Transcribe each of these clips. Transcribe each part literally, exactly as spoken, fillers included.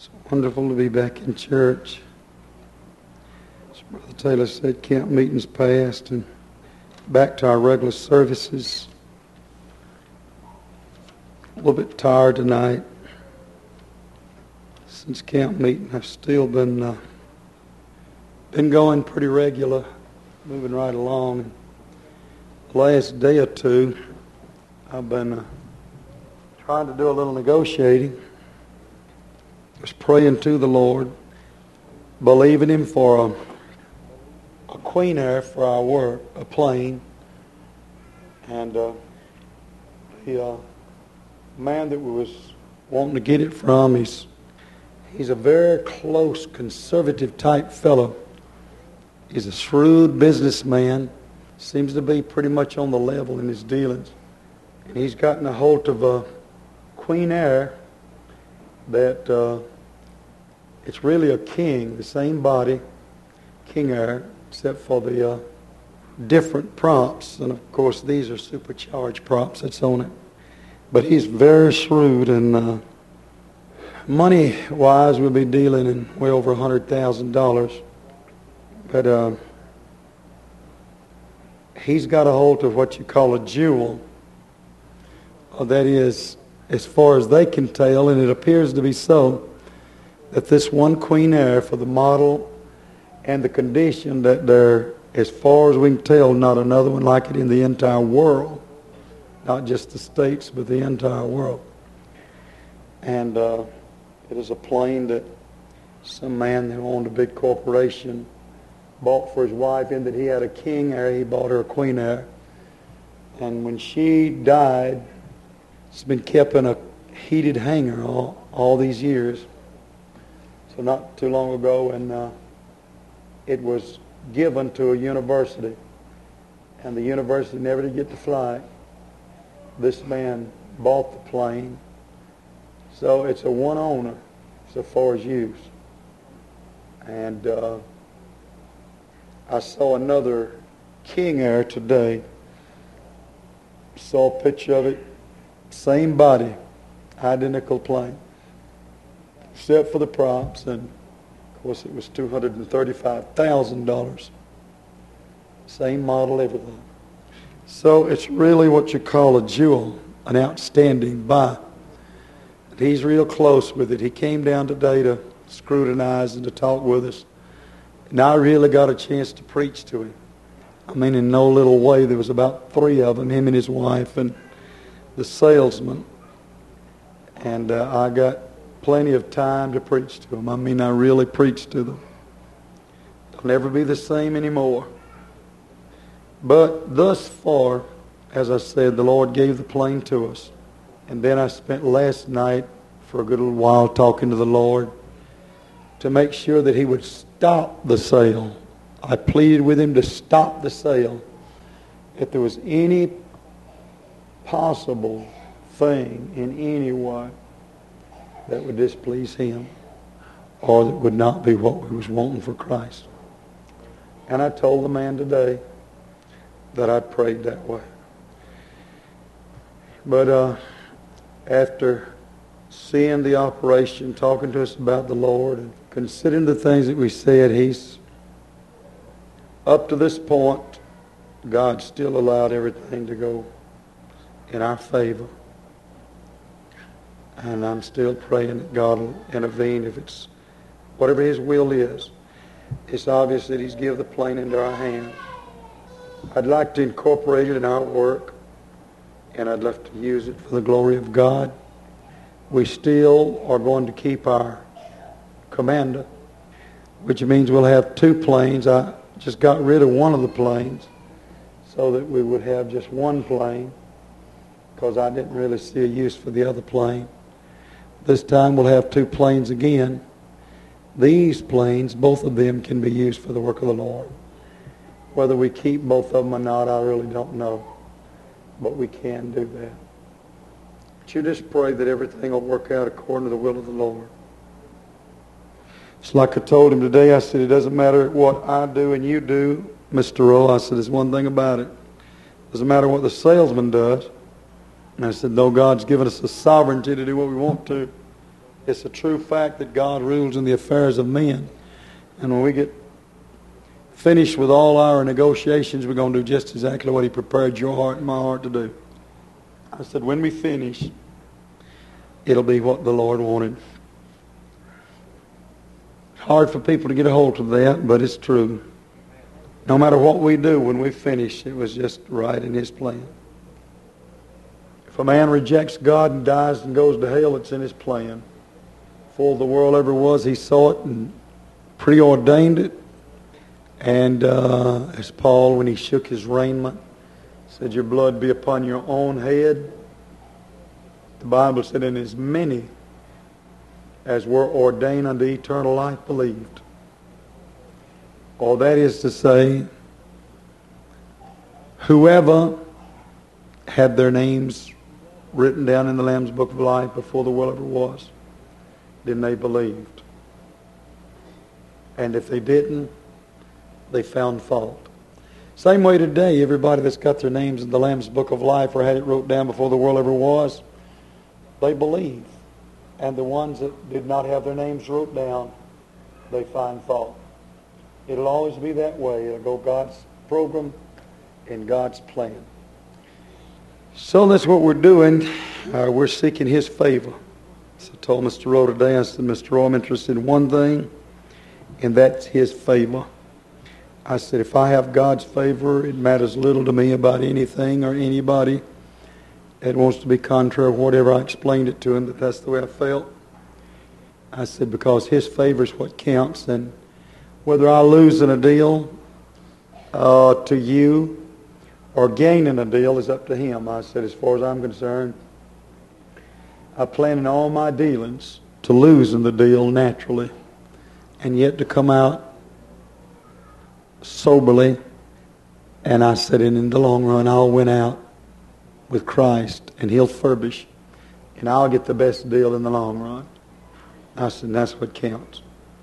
It's wonderful to be back in church. As Brother Taylor said, camp meetings passed and back to our regular services. A little bit tired tonight. Since camp meeting, I've still been uh, been going pretty regular, moving right along. The last day or two, I've been uh, trying to do a little negotiating. Just praying to the Lord, believing Him for a, a Queen Air for our work, a plane. And uh, the uh, man that we was wanting to get it from, he's he's a very close, conservative type fellow. He's a shrewd businessman. Seems to be pretty much on the level in his dealings. And he's gotten a hold of a Queen Air that uh, it's really a King, the same body, King Air, except for the uh, different props. And of course, these are supercharged props that's on it. But he's very shrewd, and uh, money-wise, we'll be dealing in way over one hundred thousand dollars. But uh, he's got a hold of what you call a jewel. Uh, that is, as far as they can tell, and it appears to be so, that this one Queen Air, for the model and the condition, that there, as far as we can tell, not another one like it in the entire world. Not just the States, but the entire world. And uh, it is a plane that some man who owned a big corporation bought for his wife, in that he had a King Air, he bought her a Queen Air. And when she died, it's been kept in a heated hangar all, all these years. So not too long ago, and uh, it was given to a university. And the university never did get to fly. This man bought the plane. So it's a one owner so far as use. And uh, I saw another King Air today. Saw a picture of it. Same body, identical plane, except for the props, and of course it was two hundred thirty-five thousand dollars. Same model, everything. So it's really what you call a jewel, an outstanding buy. And he's real close with it. He came down today to scrutinize and to talk with us. And I really got a chance to preach to him. I mean, in no little way. There was about three of them, him and his wife and the salesman. And uh, I got plenty of time to preach to them. I mean, I really preached to them. They'll never be the same anymore. But thus far, as I said, the Lord gave the plane to us. And then I spent last night for a good little while talking to the Lord to make sure that He would stop the sale. I pleaded with Him to stop the sale. If there was any possible thing in any way that would displease Him, or that would not be what we was wanting for Christ. And I told the man today that I prayed that way. But uh, after seeing the operation, talking to us about the Lord, and considering the things that we said, He's, up to this point, God still allowed everything to go in our favor. And I'm still praying that God will intervene if it's whatever His will is. It's obvious that He's given the plane into our hands. I'd like to incorporate it in our work, and I'd love to use it for the glory of God. We still are going to keep our Commander, which means we'll have two planes. I just got rid of one of the planes so that we would have just one plane, because I didn't really see a use for the other plane. This time we'll have two planes again. These planes, both of them, can be used for the work of the Lord. Whether we keep both of them or not, I really don't know. But we can do that. But you just pray that everything will work out according to the will of the Lord. It's like I told him today. I said, it doesn't matter what I do and you do, Mister Rowe. I said, there's one thing about it. It doesn't matter what the salesman does. And I said, though God's given us the sovereignty to do what we want to, It's a true fact that God rules in the affairs of men. And when we get finished with all our negotiations, we're going to do just exactly what He prepared your heart and my heart to do. I said, when we finish, it'll be what the Lord wanted. Hard for people to get a hold of that, but it's true. No matter what we do, when we finish, it was just right in His plan. If a man rejects God and dies and goes to hell, it's in His plan. Before the world ever was, He saw it and preordained it. And uh, as Paul, when he shook his raiment, said, your blood be upon your own head. The Bible said, and as many as were ordained unto eternal life believed. All that is to say, whoever had their names written down in the Lamb's Book of Life before the world ever was, then they believed. And if they didn't, they found fault. Same way today, everybody that's got their names in the Lamb's Book of Life or had it wrote down before the world ever was, they believe. And the ones that did not have their names wrote down, they find fault. It'll always be that way. It'll go God's program and God's plan. So that's what we're doing. Uh, we're seeking His favor. So I told Mister Rowe today, I said, Mister Rowe, I'm interested in one thing, and that's His favor. I said, if I have God's favor, it matters little to me about anything or anybody that wants to be contrary to whatever I explained it to him, that that's the way I felt. I said, because His favor is what counts, and whether I lose in a deal uh, to you or gain in a deal is up to Him. I said, as far as I'm concerned, I plan in all my dealings to lose in the deal naturally, and yet to come out soberly. And I said, and in the long run, I'll win out with Christ, and He'll furbish, and I'll get the best deal in the long run. I said, and that's what counts.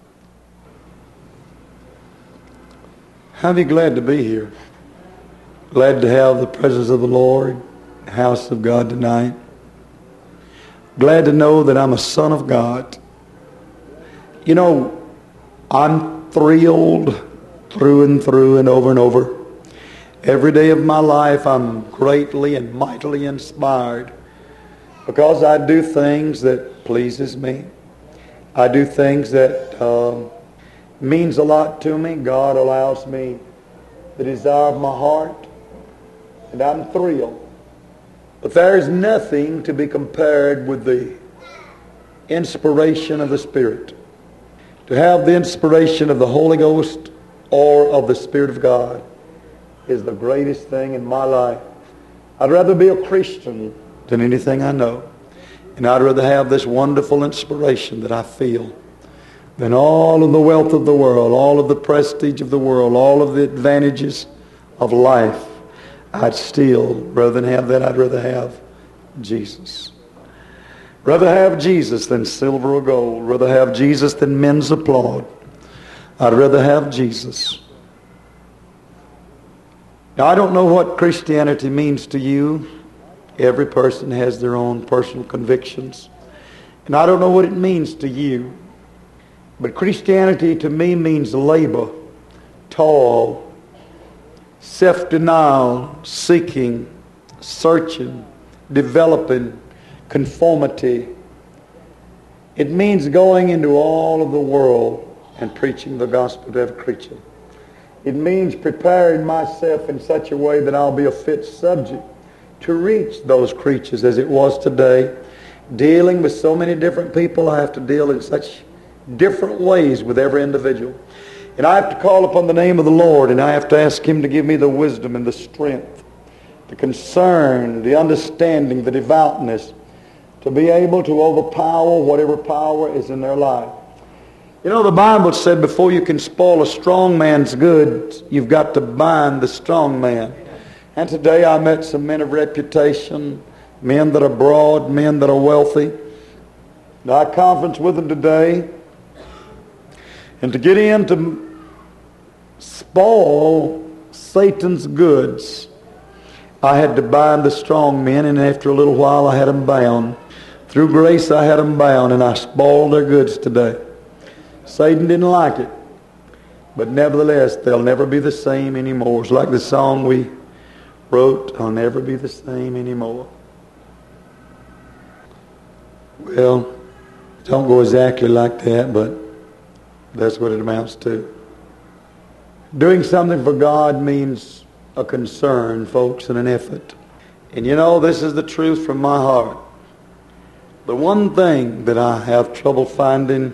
How be glad to be here. Glad to have the presence of the Lord, the house of God tonight. Glad to know that I'm a son of God. You know, I'm thrilled through and through and over and over. Every day of my life I'm greatly and mightily inspired because I do things that pleases me. I do things that um, means a lot to me. God allows me the desire of my heart, and I'm thrilled. But there is nothing to be compared with the inspiration of the Spirit. To have the inspiration of the Holy Ghost or of the Spirit of God is the greatest thing in my life. I'd rather be a Christian than anything I know. And I'd rather have this wonderful inspiration that I feel than all of the wealth of the world, all of the prestige of the world, all of the advantages of life. I'd still, rather than have that, I'd rather have Jesus. Rather have Jesus than silver or gold. Rather have Jesus than men's applaud. I'd rather have Jesus. Now, I don't know what Christianity means to you. Every person has their own personal convictions. And I don't know what it means to you. But Christianity to me means labor, toil, self-denial, seeking, searching, developing, conformity. It means going into all of the world and preaching the gospel to every creature. It means preparing myself in such a way that I'll be a fit subject to reach those creatures as it was today. Dealing with so many different people, I have to deal in such different ways with every individual. And I have to call upon the name of the Lord, and I have to ask Him to give me the wisdom and the strength, the concern, the understanding, the devoutness, to be able to overpower whatever power is in their life. You know, the Bible said before you can spoil a strong man's goods, you've got to bind the strong man. And today I met some men of reputation, men that are broad, men that are wealthy. I had a conference with them today. And to get in to spoil Satan's goods, I had to bind the strong men, and after a little while I had them bound. Through grace I had them bound, and I spoiled their goods today. Satan didn't like it. But nevertheless, they'll never be the same anymore. It's like the song we wrote, I'll never be the same anymore. Well, don't go exactly like that, but that's what it amounts to. Doing something for God means a concern, folks, and an effort. And you know, this is the truth from my heart. The one thing that I have trouble finding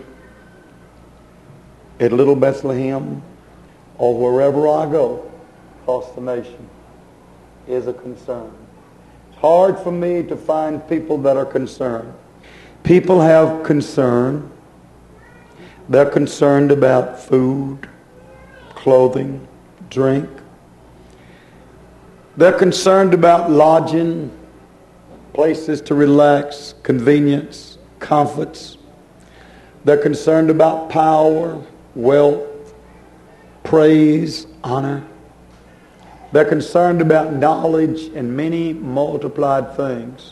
at Little Bethlehem or wherever I go across the nation is a concern. It's hard for me to find people that are concerned. People have concern. They're concerned about food, clothing, drink. They're concerned about lodging, places to relax, convenience, comforts. They're concerned about power, wealth, praise, honor. They're concerned about knowledge and many multiplied things.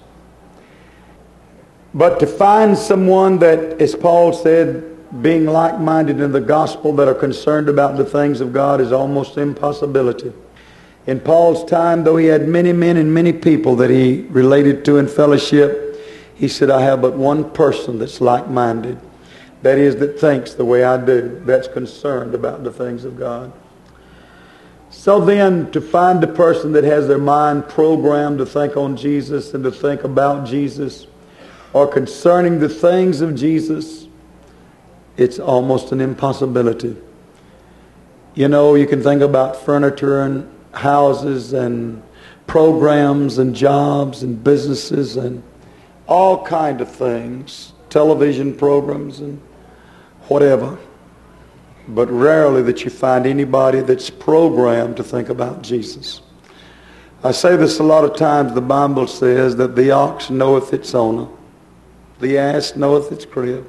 But to find someone that, as Paul said, being like-minded in the gospel, that are concerned about the things of God is almost an impossibility. In Paul's time, though he had many men and many people that he related to in fellowship, he said, I have but one person that's like-minded. That is, that thinks the way I do, that's concerned about the things of God. So then, to find a person that has their mind programmed to think on Jesus and to think about Jesus, or concerning the things of Jesus, it's almost an impossibility. You know, you can think about furniture and houses and programs and jobs and businesses and all kind of things, television programs and whatever. But rarely that you find anybody that's programmed to think about Jesus. I say this a lot of times. The Bible says that the ox knoweth its owner, the ass knoweth its crib,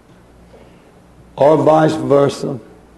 or vice versa.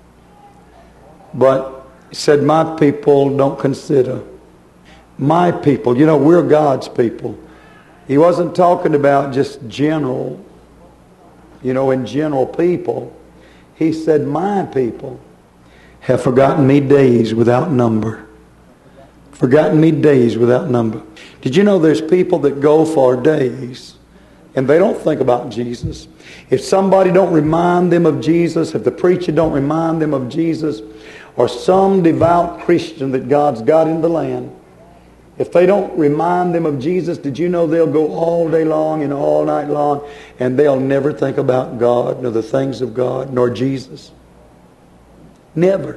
But he said, my people don't consider. My people, you know, we're God's people. He wasn't talking about just general, you know, in general people. He said, my people have forgotten me days without number. Forgotten me days without number. Did you know there's people that go for days and they don't think about Jesus? If somebody don't remind them of Jesus, if the preacher don't remind them of Jesus, or some devout Christian that God's got in the land, if they don't remind them of Jesus, did you know they'll go all day long and all night long and they'll never think about God, nor the things of God, nor Jesus? Never.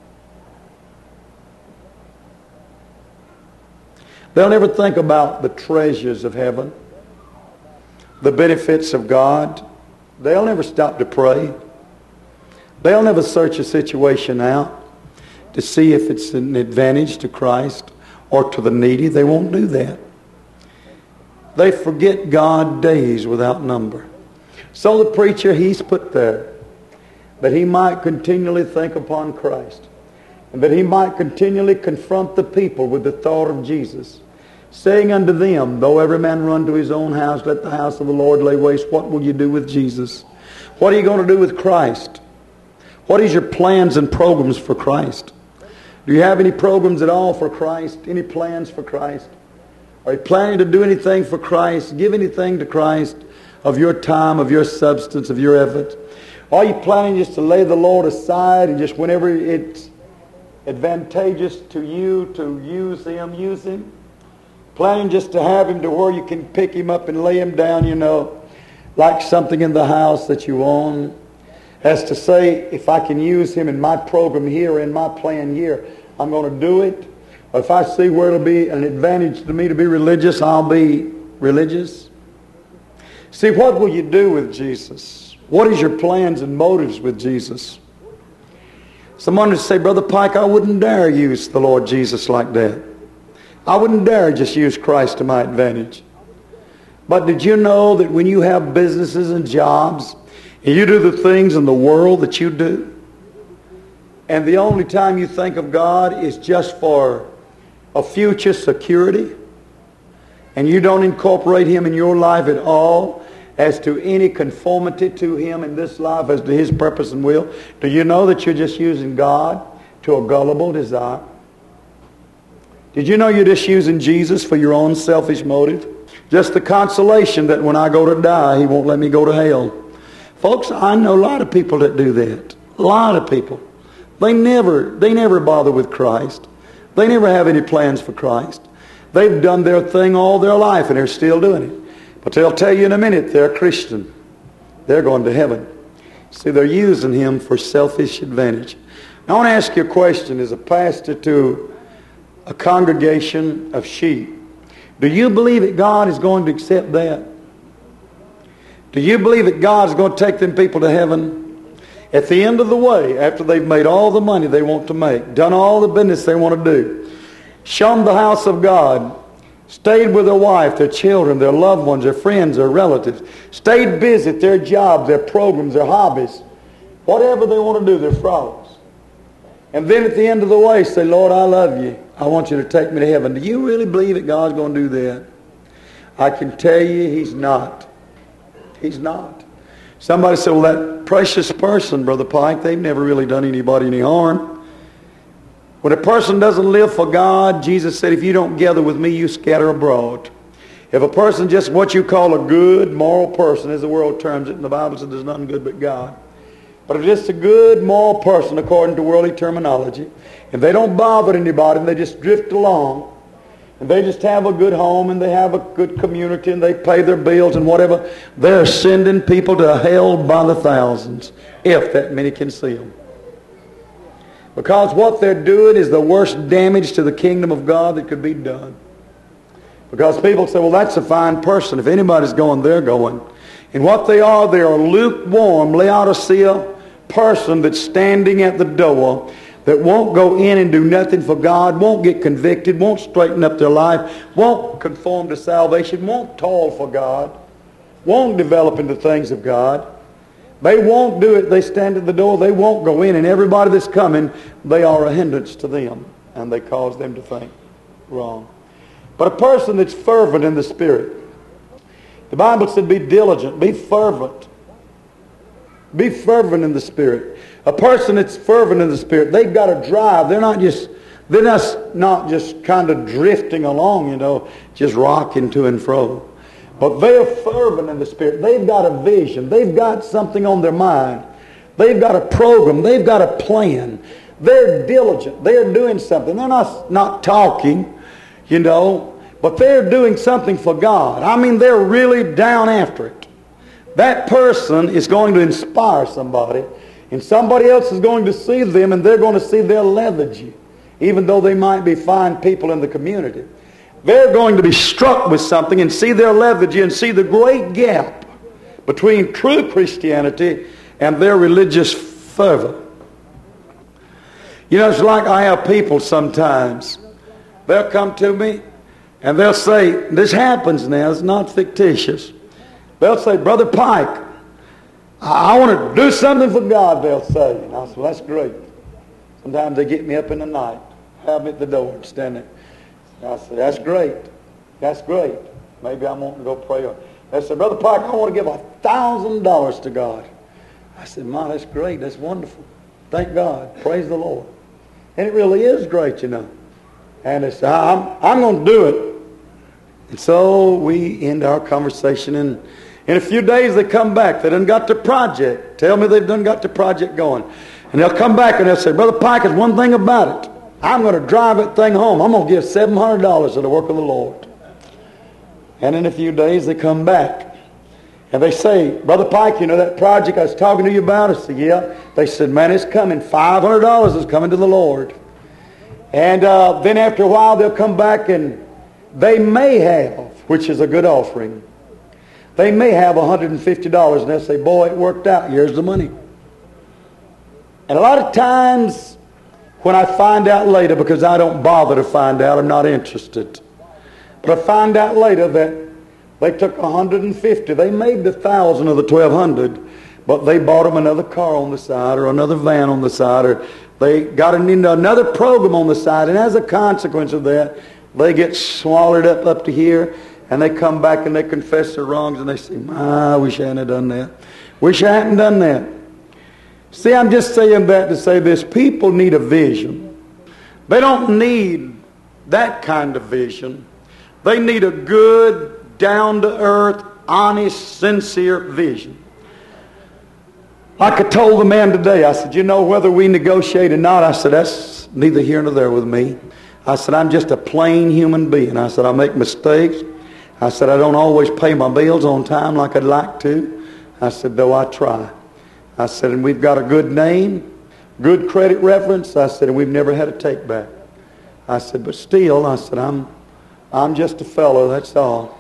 They'll never think about the treasures of heaven, the benefits of God. They'll never stop to pray. They'll never search a situation out to see if it's an advantage to Christ or to the needy. They won't do that. They forget God days without number. So the preacher, he's put there that he might continually think upon Christ, and that he might continually confront the people with the thought of Jesus, saying unto them, though every man run to his own house, let the house of the Lord lay waste. What will you do with Jesus? What are you going to do with Christ? What is your plans and programs for Christ? Do you have any programs at all for Christ? Any plans for Christ? Are you planning to do anything for Christ? Give anything to Christ of your time, of your substance, of your effort? Are you planning just to lay the Lord aside and just whenever it's advantageous to you to use Him, use Him? Planning just to have Him to where you can pick Him up and lay Him down, you know, like something in the house that you own? As to say, if I can use Him in my program here, in my plan here, I'm going to do it. Or if I see where it'll be an advantage to me to be religious, I'll be religious. See, what will you do with Jesus? What is your plans and motives with Jesus? Someone would say, Brother Pike, I wouldn't dare use the Lord Jesus like that. I wouldn't dare just use Christ to my advantage. But did you know that when you have businesses and jobs, and you do the things in the world that you do, and the only time you think of God is just for a future security, and you don't incorporate Him in your life at all, as to any conformity to Him in this life, as to His purpose and will? Do you know that you're just using God to a gullible desire? Did you know you're just using Jesus for your own selfish motive? Just the consolation that when I go to die, He won't let me go to hell. Folks, I know a lot of people that do that. A lot of people. They never, they never bother with Christ. They never have any plans for Christ. They've done their thing all their life and they're still doing it. But they'll tell you in a minute they're a Christian. They're going to heaven. See, they're using Him for selfish advantage. Now, I want to ask you a question as a pastor to a congregation of sheep. Do you believe that God is going to accept that? Do you believe that God is going to take them people to heaven? At the end of the way, after they've made all the money they want to make, done all the business they want to do, shunned the house of God, stayed with their wife, their children, their loved ones, their friends, their relatives, stayed busy at their jobs, their programs, their hobbies, whatever they want to do, their frolics. And then at the end of the way say, Lord, I love you. I want you to take me to heaven. Do you really believe that God's going to do that? I can tell you He's not. He's not. Somebody said, well, that precious person, Brother Pike, they've never really done anybody any harm. When a person doesn't live for God, Jesus said, if you don't gather with me, you scatter abroad. If a person just what you call a good, moral person, as the world terms it, and the Bible says there's nothing good but God. But if just a good, moral person, according to worldly terminology, if they don't bother anybody and they just drift along, and they just have a good home and they have a good community and they pay their bills and whatever, they're sending people to hell by the thousands, if that many can see them. Because what they're doing is the worst damage to the kingdom of God that could be done. Because people say, well, that's a fine person. If anybody's going, they're going. And what they are, they are a lukewarm Laodicea person that's standing at the door, that won't go in and do nothing for God, won't get convicted, won't straighten up their life, won't conform to salvation, won't toil for God, won't develop into things of God. They won't do it. They stand at the door. They won't go in. And everybody that's coming, they are a hindrance to them. And they cause them to think wrong. But a person that's fervent in the Spirit, the Bible said be diligent, be fervent. Be fervent in the Spirit. A person that's fervent in the Spirit, they've got a drive. They're not just, they're not, not just kind of drifting along, you know, just rocking to and fro. But they're fervent in the Spirit. They've got a vision. They've got something on their mind. They've got a program. They've got a plan. They're diligent. They're doing something. They're not, not talking, you know, but they're doing something for God. I mean, they're really down after it. That person is going to inspire somebody, and somebody else is going to see them, and they're going to see their lethargy, even though they might be fine people in the community. They're going to be struck with something and see their lethargy and see the great gap between true Christianity and their religious fervor. You know, it's like I have people sometimes. They'll come to me and they'll say, this happens now, it's not fictitious. They'll say, Brother Pike, I, I want to do something for God, they'll say. And I say, well, that's great. Sometimes they get me up in the night, have me at the door and stand there. I said, that's great. That's great. Maybe I'm wanting to go pray. They said, Brother Pike, I want to give a thousand dollars to God. I said, Ma, that's great. That's wonderful. Thank God. Praise the Lord. And it really is great, you know. And they said, I'm, I'm going to do it. And so we end our conversation. And in a few days they come back. They done got the project. Tell me they've done got the project going. And they'll come back and they'll say, Brother Pike, there's one thing about it. I'm going to drive that thing home. I'm going to give seven hundred dollars to the work of the Lord. And in a few days they come back. And they say, Brother Pike, you know that project I was talking to you about? I said, yeah. They said, man, it's coming. five hundred dollars is coming to the Lord. And uh, then after a while they'll come back and they may have, which is a good offering, they may have one hundred fifty dollars. And they'll say, boy, it worked out. Here's the money. And a lot of times, when I find out later, because I don't bother to find out, I'm not interested. But I find out later that they took one hundred fifty. They made the one thousand of the twelve hundred, but they bought them another car on the side or another van on the side, or they got into another program on the side. And as a consequence of that, they get swallowed up up to here. And they come back and they confess their wrongs and they say, I wish I hadn't done that. Wish I hadn't done that. See, I'm just saying that to say this. People need a vision. They don't need that kind of vision. They need a good, down-to-earth, honest, sincere vision. Like I told the man today, I said, you know, whether we negotiate or not, I said, that's neither here nor there with me. I said, I'm just a plain human being. I said, I make mistakes. I said, I don't always pay my bills on time like I'd like to. I said, though I try. I said, and we've got a good name, good credit reference. I said, and we've never had a take back. I said, but still, I said, I'm I'm just a fellow, that's all.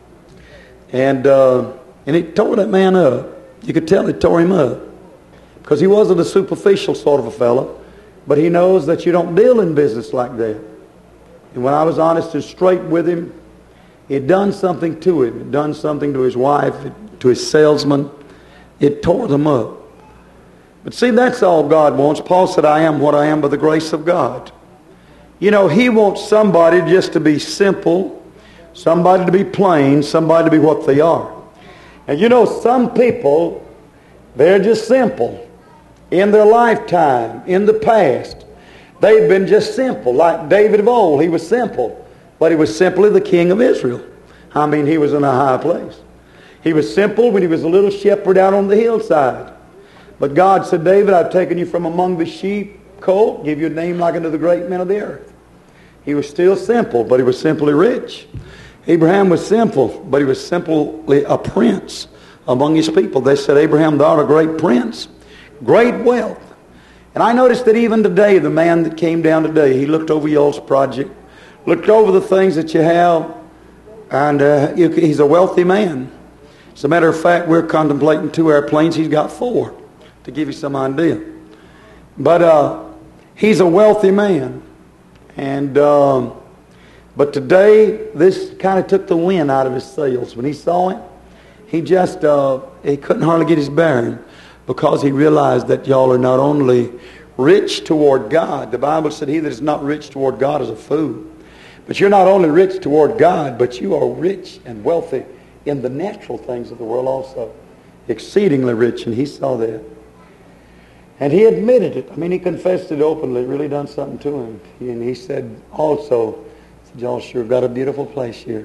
And uh, and it tore that man up. You could tell it tore him up. Because he wasn't a superficial sort of a fellow. But he knows that you don't deal in business like that. And when I was honest and straight with him, it done something to him. It done something to his wife, to his salesman. It tore them up. But see, that's all God wants. Paul said, I am what I am by the grace of God. You know, he wants somebody just to be simple, somebody to be plain, somebody to be what they are. And you know, some people, they're just simple. In their lifetime, in the past, they've been just simple. Like David of old, he was simple. But he was simply the king of Israel. I mean, he was in a high place. He was simple when he was a little shepherd out on the hillside. But God said, David, I've taken you from among the sheep, colt, give you a name like unto the great men of the earth. He was still simple, but he was simply rich. Abraham was simple, but he was simply a prince among his people. They said, Abraham, thou art a great prince, great wealth. And I noticed that even today, the man that came down today, he looked over y'all's project, looked over the things that you have, and uh, you, he's a wealthy man. As a matter of fact, we're contemplating two airplanes. He's got four, to give you some idea. But uh, he's a wealthy man. And um, but today, this kind of took the wind out of his sails. When he saw it, he just, uh, he couldn't hardly get his bearing, because he realized that y'all are not only rich toward God. The Bible said, he that is not rich toward God is a fool. But you're not only rich toward God, but you are rich and wealthy in the natural things of the world also. Exceedingly rich, and he saw that. And he admitted it. I mean, he confessed it openly. It really done something to him. And he said also, y'all sure got a beautiful place here.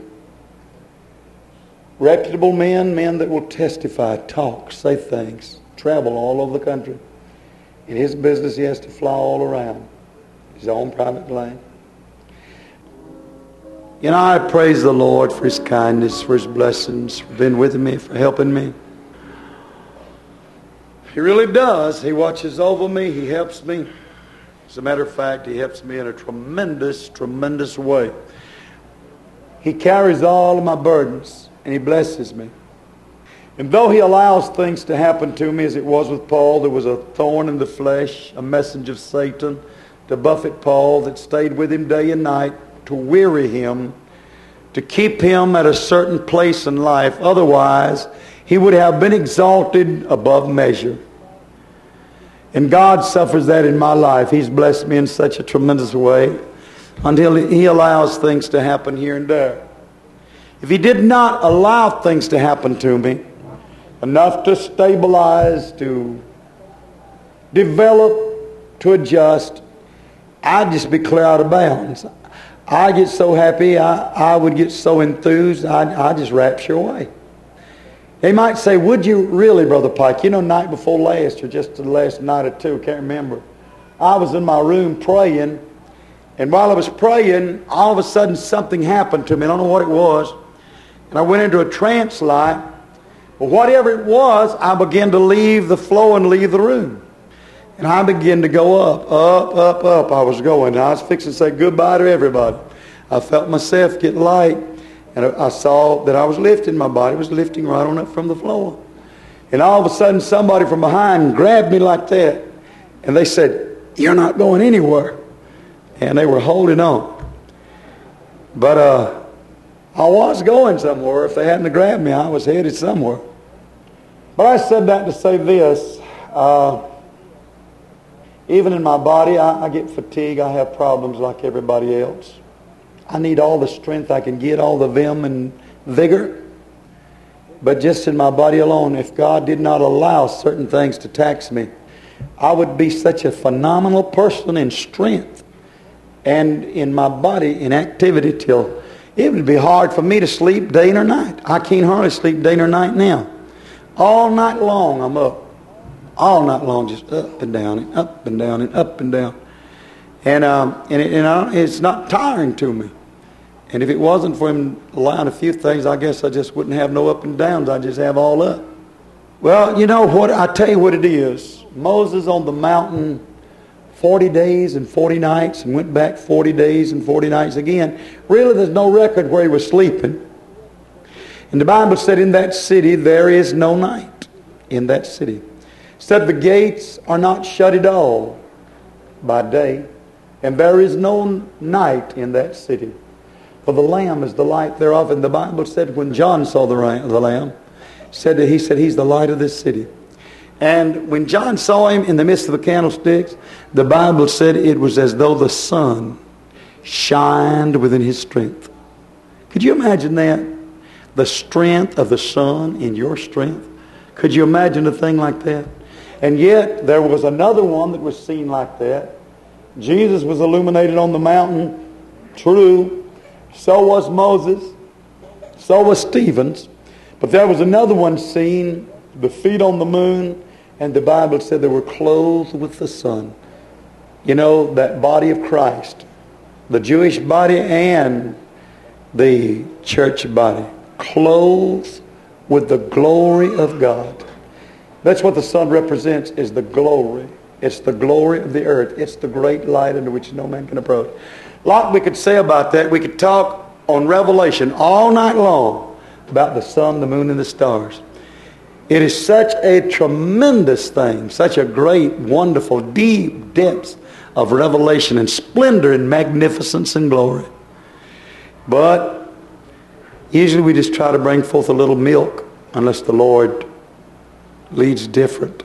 Reputable men, men that will testify, talk, say things, travel all over the country. In his business, he has to fly all around his own private plane. You know, I praise the Lord for his kindness, for his blessings, for being with me, for helping me. He really does. He watches over me. He helps me. As a matter of fact, he helps me in a tremendous, tremendous way. He carries all of my burdens, and he blesses me. And though he allows things to happen to me, as it was with Paul, there was a thorn in the flesh, a messenger of Satan to buffet Paul that stayed with him day and night, to weary him, to keep him at a certain place in life. Otherwise, he would have been exalted above measure. And God suffers that in my life. He's blessed me in such a tremendous way until he allows things to happen here and there. If he did not allow things to happen to me, enough to stabilize, to develop, to adjust, I'd just be clear out of bounds. I get so happy, I, I would get so enthused, I'd, I'd just rapture away. They might say, would you really, Brother Pike? You know, night before last, or just the last night or two, can't remember. I was in my room praying, and while I was praying, all of a sudden something happened to me. I don't know what it was. And I went into a trance like. But whatever it was, I began to leave the flow and leave the room. And I began to go up, up, up, up. I was going. And I was fixing to say goodbye to everybody. I felt myself get light. And I saw that I was lifting. My body was lifting right on up from the floor. And all of a sudden, somebody from behind grabbed me like that. And they said, you're not going anywhere. And they were holding on. But uh, I was going somewhere. If they hadn't grabbed me, I was headed somewhere. But I said that to say this. Uh, even in my body, I, I get fatigue. I have problems like everybody else. I need all the strength I can get, all the vim and vigor. But just in my body alone, if God did not allow certain things to tax me, I would be such a phenomenal person in strength and in my body in activity till it would be hard for me to sleep day nor night. I can't hardly sleep day nor night now. All night long I'm up. All night long, just up and down and up and down and up and down. And, um, and, it, and I, it's not tiring to me. And if it wasn't for him allowing a few things, I guess I just wouldn't have no up and downs. I'd just have all up. Well, you know what? I tell you what it is. Moses on the mountain forty days and forty nights and went back forty days and forty nights again. Really, there's no record where he was sleeping. And the Bible said in that city there is no night. In that city. It said the gates are not shut at all by day. And there is no night in that city. For the Lamb is the light thereof. And the Bible said when John saw the Lamb, said that he said he's the light of this city. And when John saw him in the midst of the candlesticks, the Bible said it was as though the sun shined within his strength. Could you imagine that? The strength of the sun in your strength. Could you imagine a thing like that? And yet there was another one that was seen like that. Jesus was illuminated on the mountain. True. So was Moses. So was Stephen's. But there was another one seen, the feet on the moon, and the Bible said they were clothed with the sun. You know, that body of Christ, the Jewish body and the church body, clothed with the glory of God. That's what the sun represents, is the glory. It's the glory of the earth. It's the great light into which no man can approach. A lot we could say about that. We could talk on Revelation all night long about the sun, the moon, and the stars. It is such a tremendous thing, such a great, wonderful, deep depths of revelation and splendor and magnificence and glory. But usually we just try to bring forth a little milk unless the Lord leads different.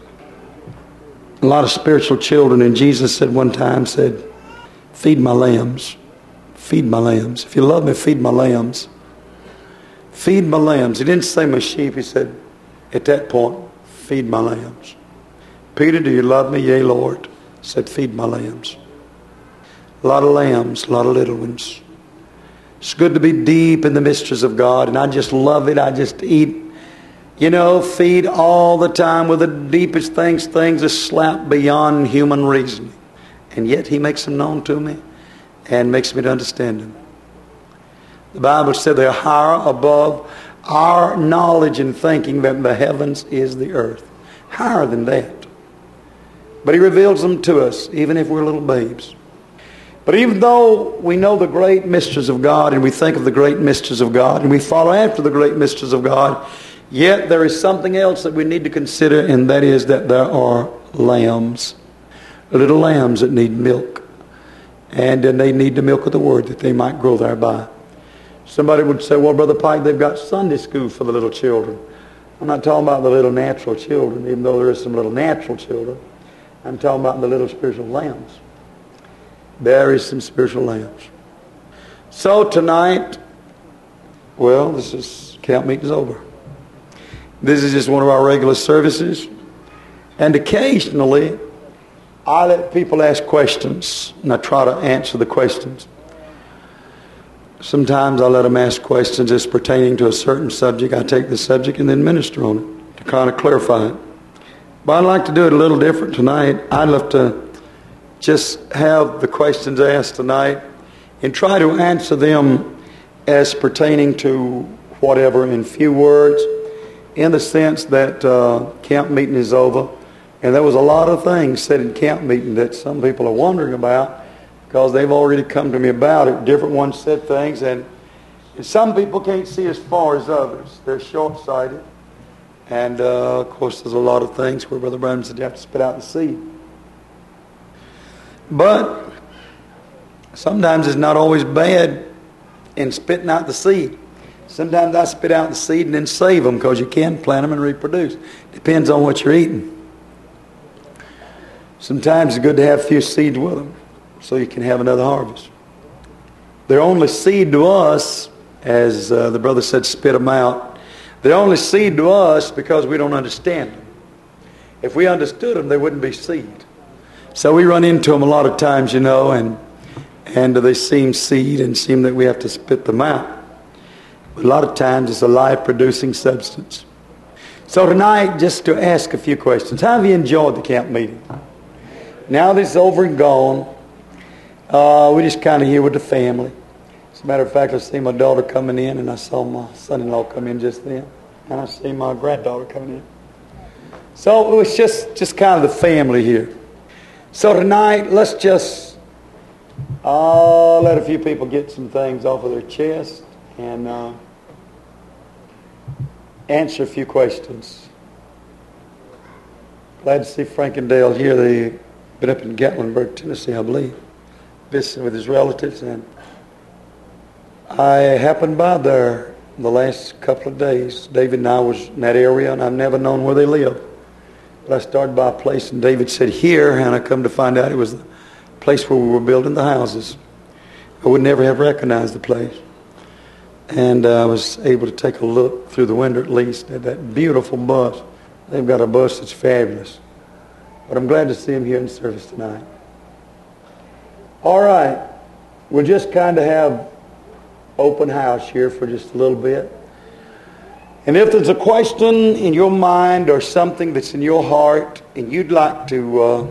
A lot of spiritual children, and Jesus said one time, said, feed my lambs. Feed my lambs. If you love me, feed my lambs. Feed my lambs. He didn't say my sheep. He said, at that point, feed my lambs. Peter, do you love me? Yea, Lord. He said, feed my lambs. A lot of lambs, a lot of little ones. It's good to be deep in the mysteries of God, and I just love it. I just eat, you know, feed all the time with the deepest things, things that slap beyond human reasoning. And yet He makes them known to me and makes me to understand them. The Bible said they're higher above our knowledge and thinking that the heavens is the earth. Higher than that. But He reveals them to us, even if we're little babes. But even though we know the great mysteries of God, and we think of the great mysteries of God, and we follow after the great mysteries of God, yet there is something else that we need to consider, and that is that there are lambs. Little lambs that need milk. And then they need the milk of the Word that they might grow thereby. Somebody would say, well, Brother Pike, they've got Sunday school for the little children. I'm not talking about the little natural children, even though there is some little natural children. I'm talking about the little spiritual lambs. There is some spiritual lambs. So tonight, well, this is, camp meeting is over. This is just one of our regular services. And occasionally, I let people ask questions, and I try to answer the questions. Sometimes I let them ask questions as pertaining to a certain subject. I take the subject and then minister on it to kind of clarify it. But I'd like to do it a little different tonight. I'd love to just have the questions asked tonight and try to answer them as pertaining to whatever in few words, in the sense that uh, camp meeting is over. And there was a lot of things said in camp meeting that some people are wondering about, because they've already come to me about it. Different ones said things, and, and some people can't see as far as others. They're short-sighted. And, uh, of course, there's a lot of things where Brother Branham said you have to spit out the seed. But sometimes it's not always bad in spitting out the seed. Sometimes I spit out the seed and then save them, because you can plant them and reproduce. Depends on what you're eating. Sometimes it's good to have a few seeds with them, so you can have another harvest. They're only seed to us as uh, the brother said, spit them out. They're only seed to us because we don't understand them. If we understood them, they wouldn't be seed. So we run into them a lot of times, you know, and and they seem seed and seem that we have to spit them out. But a lot of times it's a life-producing substance. So tonight, just to ask a few questions. How have you enjoyed the camp meeting? Now this is over and gone. Uh, we're just kind of here with the family. As a matter of fact, I see my daughter coming in, and I saw my son-in-law come in just then. And I see my granddaughter coming in. So it was just, just kind of the family here. So tonight, let's just uh, let a few people get some things off of their chest and uh, answer a few questions. Glad to see Frank and Dale here. They've been up in Gatlinburg, Tennessee, I believe, visiting with his relatives. And I happened by there the last couple of days. David and I was in that area, and I've never known where they live. But I started by a place, and David said, here, and I come to find out it was the place where we were building the houses. I would never have recognized the place. And uh, I was able to take a look through the window at least at that beautiful bus. They've got a bus that's fabulous. But I'm glad to see them here in service tonight. All right. We'll just kind of have open house here for just a little bit. And if there's a question in your mind or something that's in your heart and you'd like to uh,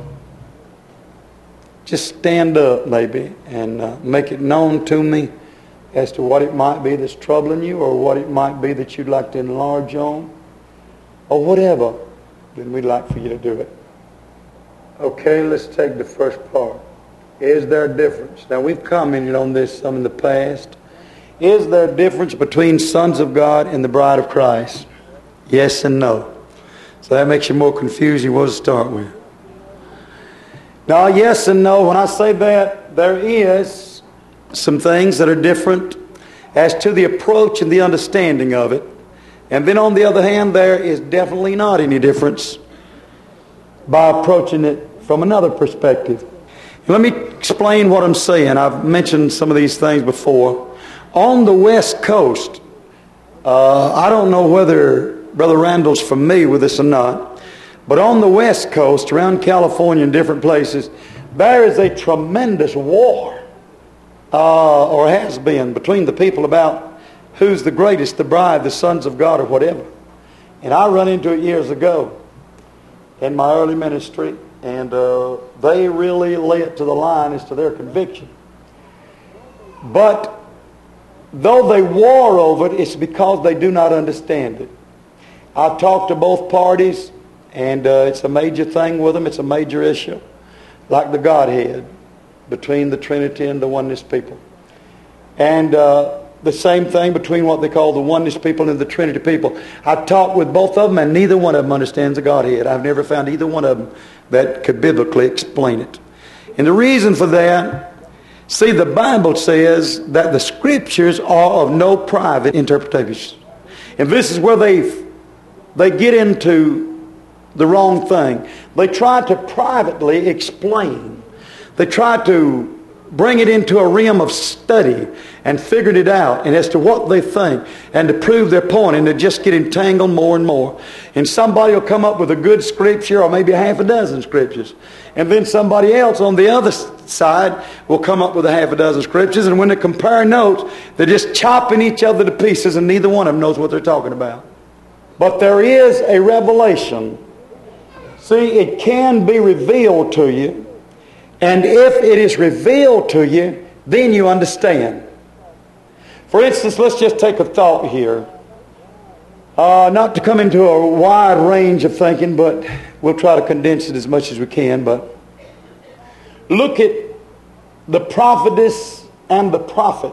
just stand up maybe and uh, make it known to me as to what it might be that's troubling you or what it might be that you'd like to enlarge on or whatever, then we'd like for you to do it. Okay, let's take the first part. Is there a difference? Now, we've commented on this some in the past. Is there a difference between sons of God and the bride of Christ? Yes and no. So that makes you more confused than you was to start with. Now, yes and no. When I say that, there is some things that are different as to the approach and the understanding of it. And then on the other hand, there is definitely not any difference by approaching it from another perspective. Let me explain what I'm saying. I've mentioned some of these things before. On the West Coast, uh, I don't know whether Brother Randall's familiar with this or not, but on the West Coast, around California and different places, there is a tremendous war, uh, or has been, between the people about who's the greatest, the bride, the sons of God, or whatever. And I run into it years ago in my early ministry, and uh, they really lay it to the line as to their conviction. But though they war over it, it's because they do not understand it. I've talked to both parties, and uh, it's a major thing with them. It's a major issue, like the Godhead, between the Trinity and the Oneness people. And uh, the same thing between what they call the Oneness people and the Trinity people. I've talked with both of them, and neither one of them understands the Godhead. I've never found either one of them that could biblically explain it. And the reason for that, see, the Bible says that the Scriptures are of no private interpretation. And this is where they they get into the wrong thing. They try to privately explain. They try to bring it into a realm of study and figured it out and as to what they think and to prove their point, and they just get entangled more and more. And somebody will come up with a good scripture or maybe a half a dozen scriptures. And then somebody else on the other side will come up with a half a dozen scriptures, and when they compare notes, they're just chopping each other to pieces, and neither one of them knows what they're talking about. But there is a revelation. See, it can be revealed to you, and if it is revealed to you, then you understand. For instance, let's just take a thought here. Uh, not to come into a wide range of thinking, but we'll try to condense it as much as we can. But look at the prophetess and the prophet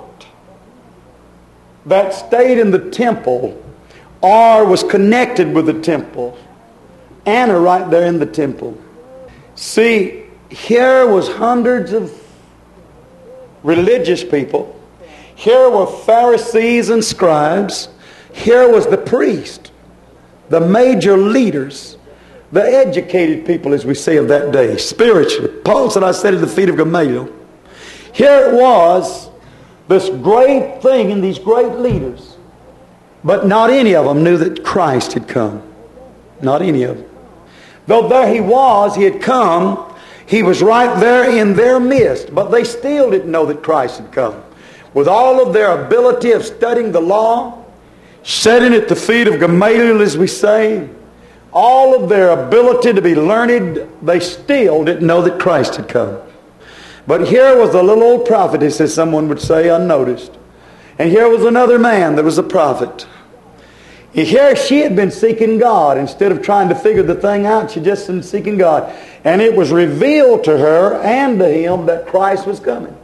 that stayed in the temple or was connected with the temple. Anna right there in the temple. See, here was hundreds of religious people. Here were Pharisees and scribes. Here was the priest, the major leaders, the educated people, as we say of that day, spiritually. Paul said, I sat at the feet of Gamaliel. Here it was this great thing and these great leaders. But not any of them knew that Christ had come. Not any of them. Though there he was, he had come, he was right there in their midst, but they still didn't know that Christ had come. With all of their ability of studying the law, sitting at the feet of Gamaliel, as we say, all of their ability to be learned, they still didn't know that Christ had come. But here was a little old prophetess, as someone would say, unnoticed. And here was another man that was a prophet. Here she had been seeking God. Instead of trying to figure the thing out, she just been seeking God. And it was revealed to her and to him that Christ was coming.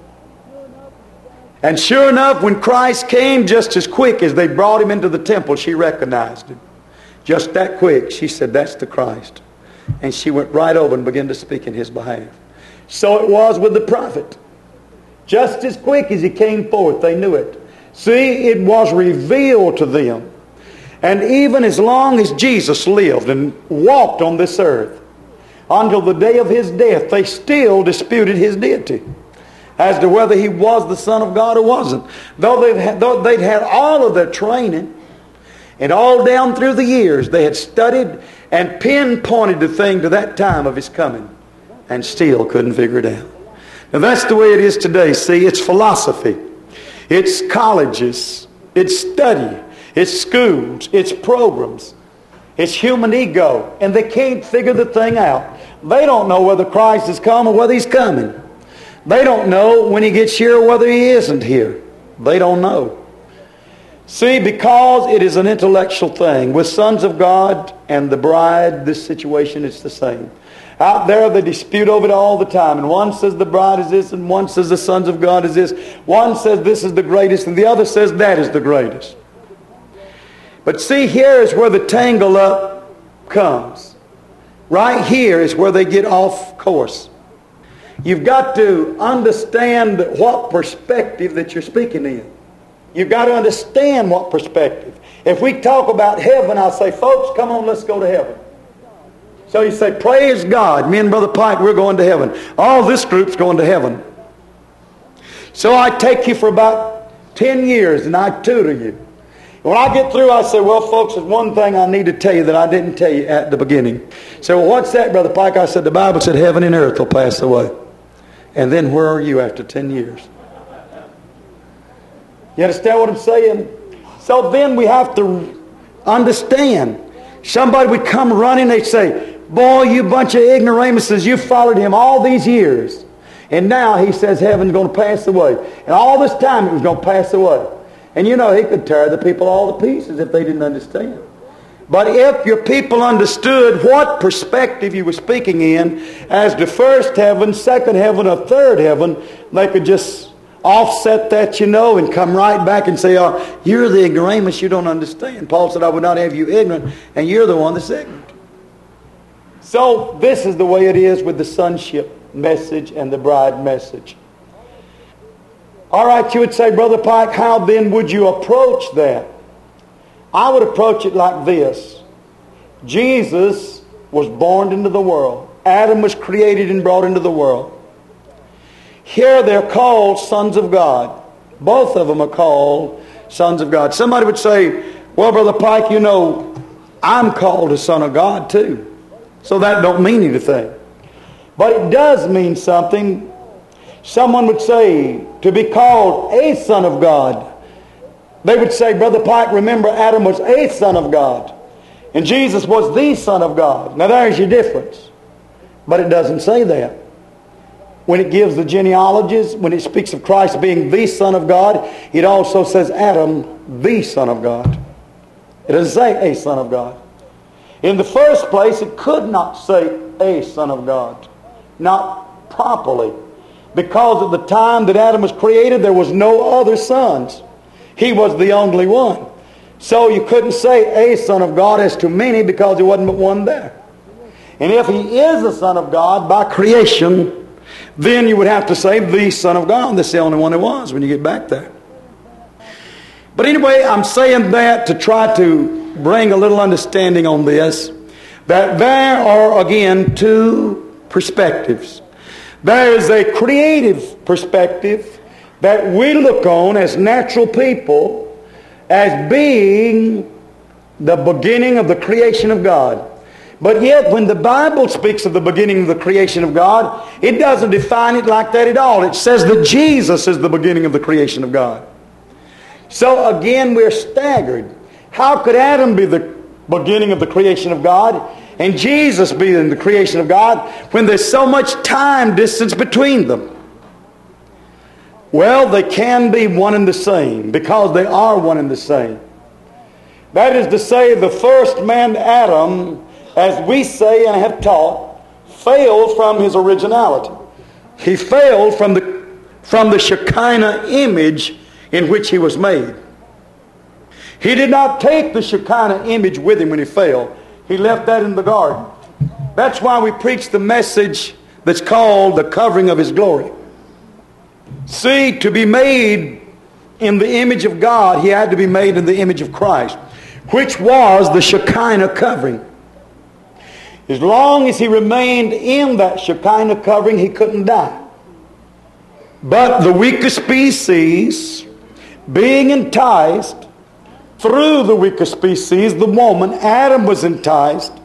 And sure enough, when Christ came, just as quick as they brought him into the temple, she recognized him. Just that quick. She said, that's the Christ. And she went right over and began to speak in his behalf. So it was with the prophet. Just as quick as he came forth, they knew it. See, it was revealed to them. And even as long as Jesus lived and walked on this earth, until the day of his death, they still disputed his deity as to whether he was the Son of God or wasn't. Though they'd had, though they'd had all of their training, and all down through the years, they had studied and pinpointed the thing to that time of his coming, and still couldn't figure it out. Now that's the way it is today. See, it's philosophy. It's colleges. It's study. It's schools. It's programs. It's human ego. And they can't figure the thing out. They don't know whether Christ has come or whether he's coming. They don't know when he gets here or whether he isn't here. They don't know. See, because it is an intellectual thing. With sons of God and the bride, this situation is the same. Out there they dispute over it all the time. And one says the bride is this, and one says the sons of God is this. One says this is the greatest, and the other says that is the greatest. But see, here is where the tangle up comes. Right here is where they get off course. You've got to understand what perspective that you're speaking in. You've got to understand what perspective. If we talk about heaven, I'll say, folks, come on, let's go to heaven. So you say, praise God. Me and Brother Pike, we're going to heaven. All this group's going to heaven. So I take you for about ten years and I tutor you. When I get through, I say, well, folks, there's one thing I need to tell you that I didn't tell you at the beginning. So, well, what's that, Brother Pike? I said, the Bible said heaven and earth will pass away. And then where are you after ten years? You understand what I'm saying? So then we have to understand. Somebody would come running, they'd say, boy, you bunch of ignoramuses, you followed him all these years. And now he says heaven's going to pass away. And all this time it was going to pass away. And you know, he could tear the people all to pieces if they didn't understand. But if your people understood what perspective you were speaking in as the first heaven, second heaven, or third heaven, they could just offset that, you know, and come right back and say, oh, you're the ignoramus, you don't understand. Paul said, I would not have you ignorant, and you're the one that's ignorant. So this is the way it is with the sonship message and the bride message. All right, you would say, Brother Pike, how then would you approach that? I would approach it like this. Jesus was born into the world. Adam was created and brought into the world. Here they're called sons of God. Both of them are called sons of God. Somebody would say, well, Brother Pike, you know, I'm called a son of God too. So that don't mean anything. But it does mean something. Someone would say, to be called a son of God. They would say, Brother Pike, remember Adam was a son of God. And Jesus was the Son of God. Now there's your difference. But it doesn't say that. When it gives the genealogies, when it speaks of Christ being the Son of God, it also says Adam, the Son of God. It doesn't say a Son of God. In the first place, it could not say a Son of God. Not properly. Because at the time that Adam was created, there was no other sons. He was the only one. So you couldn't say a Son of God as to many because there wasn't but one there. And if he is the Son of God by creation, then you would have to say the Son of God. That's the only one there was when you get back there. But anyway, I'm saying that to try to bring a little understanding on this. That there are, again, two perspectives. There is a creative perspective. that we look on as natural people as being the beginning of the creation of God. But yet when the Bible speaks of the beginning of the creation of God, it doesn't define it like that at all. It says that Jesus is the beginning of the creation of God. So again, we're staggered. How could Adam be the beginning of the creation of God and Jesus be in the creation of God when there's so much time distance between them? Well, they can be one and the same because they are one and the same. That is to say, the first man, Adam, as we say and have taught, failed from his originality. He failed from the, from the Shekinah image in which he was made. He did not take the Shekinah image with him when he fell. He left that in the garden. That's why we preach the message that's called the covering of his glory. See, to be made in the image of God, he had to be made in the image of Christ, which was the Shekinah covering. As long as he remained in that Shekinah covering, he couldn't die. But the weaker species, being enticed through the weaker species, the woman, Adam was enticed,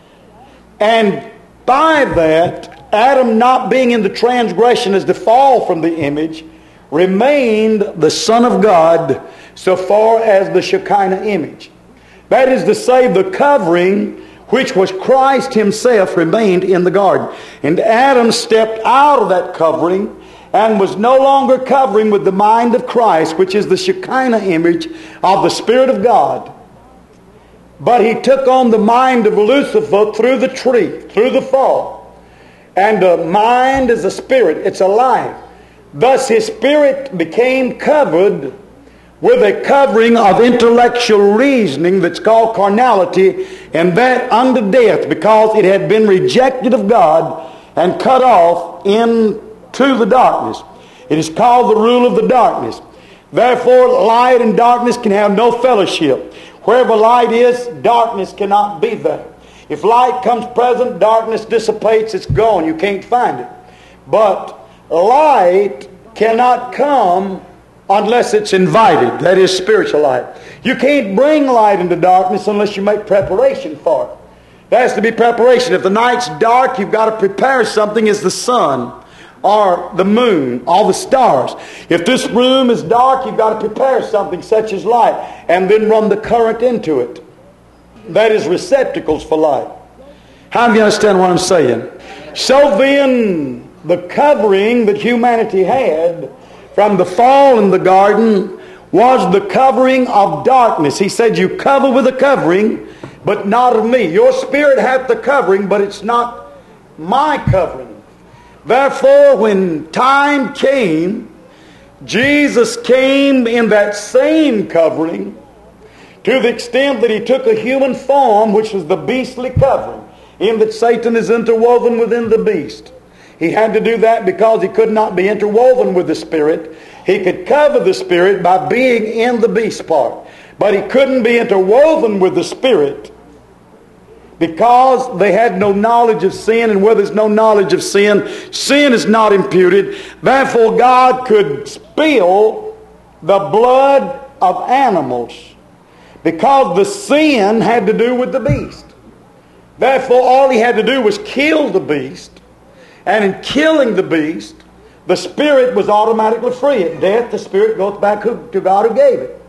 and by that, Adam, not being in the transgression as to fall from the image, remained the Son of God so far as the Shekinah image. That is to say, the covering, which was Christ himself, remained in the garden. And Adam stepped out of that covering and was no longer covering with the mind of Christ, which is the Shekinah image of the Spirit of God. But he took on the mind of Lucifer through the tree, through the fall. And the mind is a spirit, it's a life. Thus his spirit became covered with a covering of intellectual reasoning that's called carnality, and that unto death, because it had been rejected of God and cut off into the darkness. It is called the rule of the darkness. Therefore light and darkness can have no fellowship. Wherever light is, darkness cannot be there. If light comes present, darkness dissipates, it's gone. You can't find it. But light cannot come unless it's invited. That is spiritual light. You can't bring light into darkness unless you make preparation for it. There has to be preparation. If the night's dark, you've got to prepare something as the sun or the moon or the stars. If this room is dark, you've got to prepare something such as light and then run the current into it. That is receptacles for light. How do you understand what I'm saying? So then, the covering that humanity had from the fall in the garden was the covering of darkness. He said, you cover with a covering, but not of me. Your spirit hath the covering, but it's not my covering. Therefore, when time came, Jesus came in that same covering, to the extent that he took a human form, which was the beastly covering, in that Satan is interwoven within the beast. He had to do that because he could not be interwoven with the Spirit. He could cover the Spirit by being in the beast part. But he couldn't be interwoven with the Spirit because they had no knowledge of sin, and where there's no knowledge of sin, sin is not imputed. Therefore God could spill the blood of animals, because the sin had to do with the beast. Therefore, all he had to do was kill the beast. And in killing the beast, the spirit was automatically free. At death, the spirit goes back to God who gave it.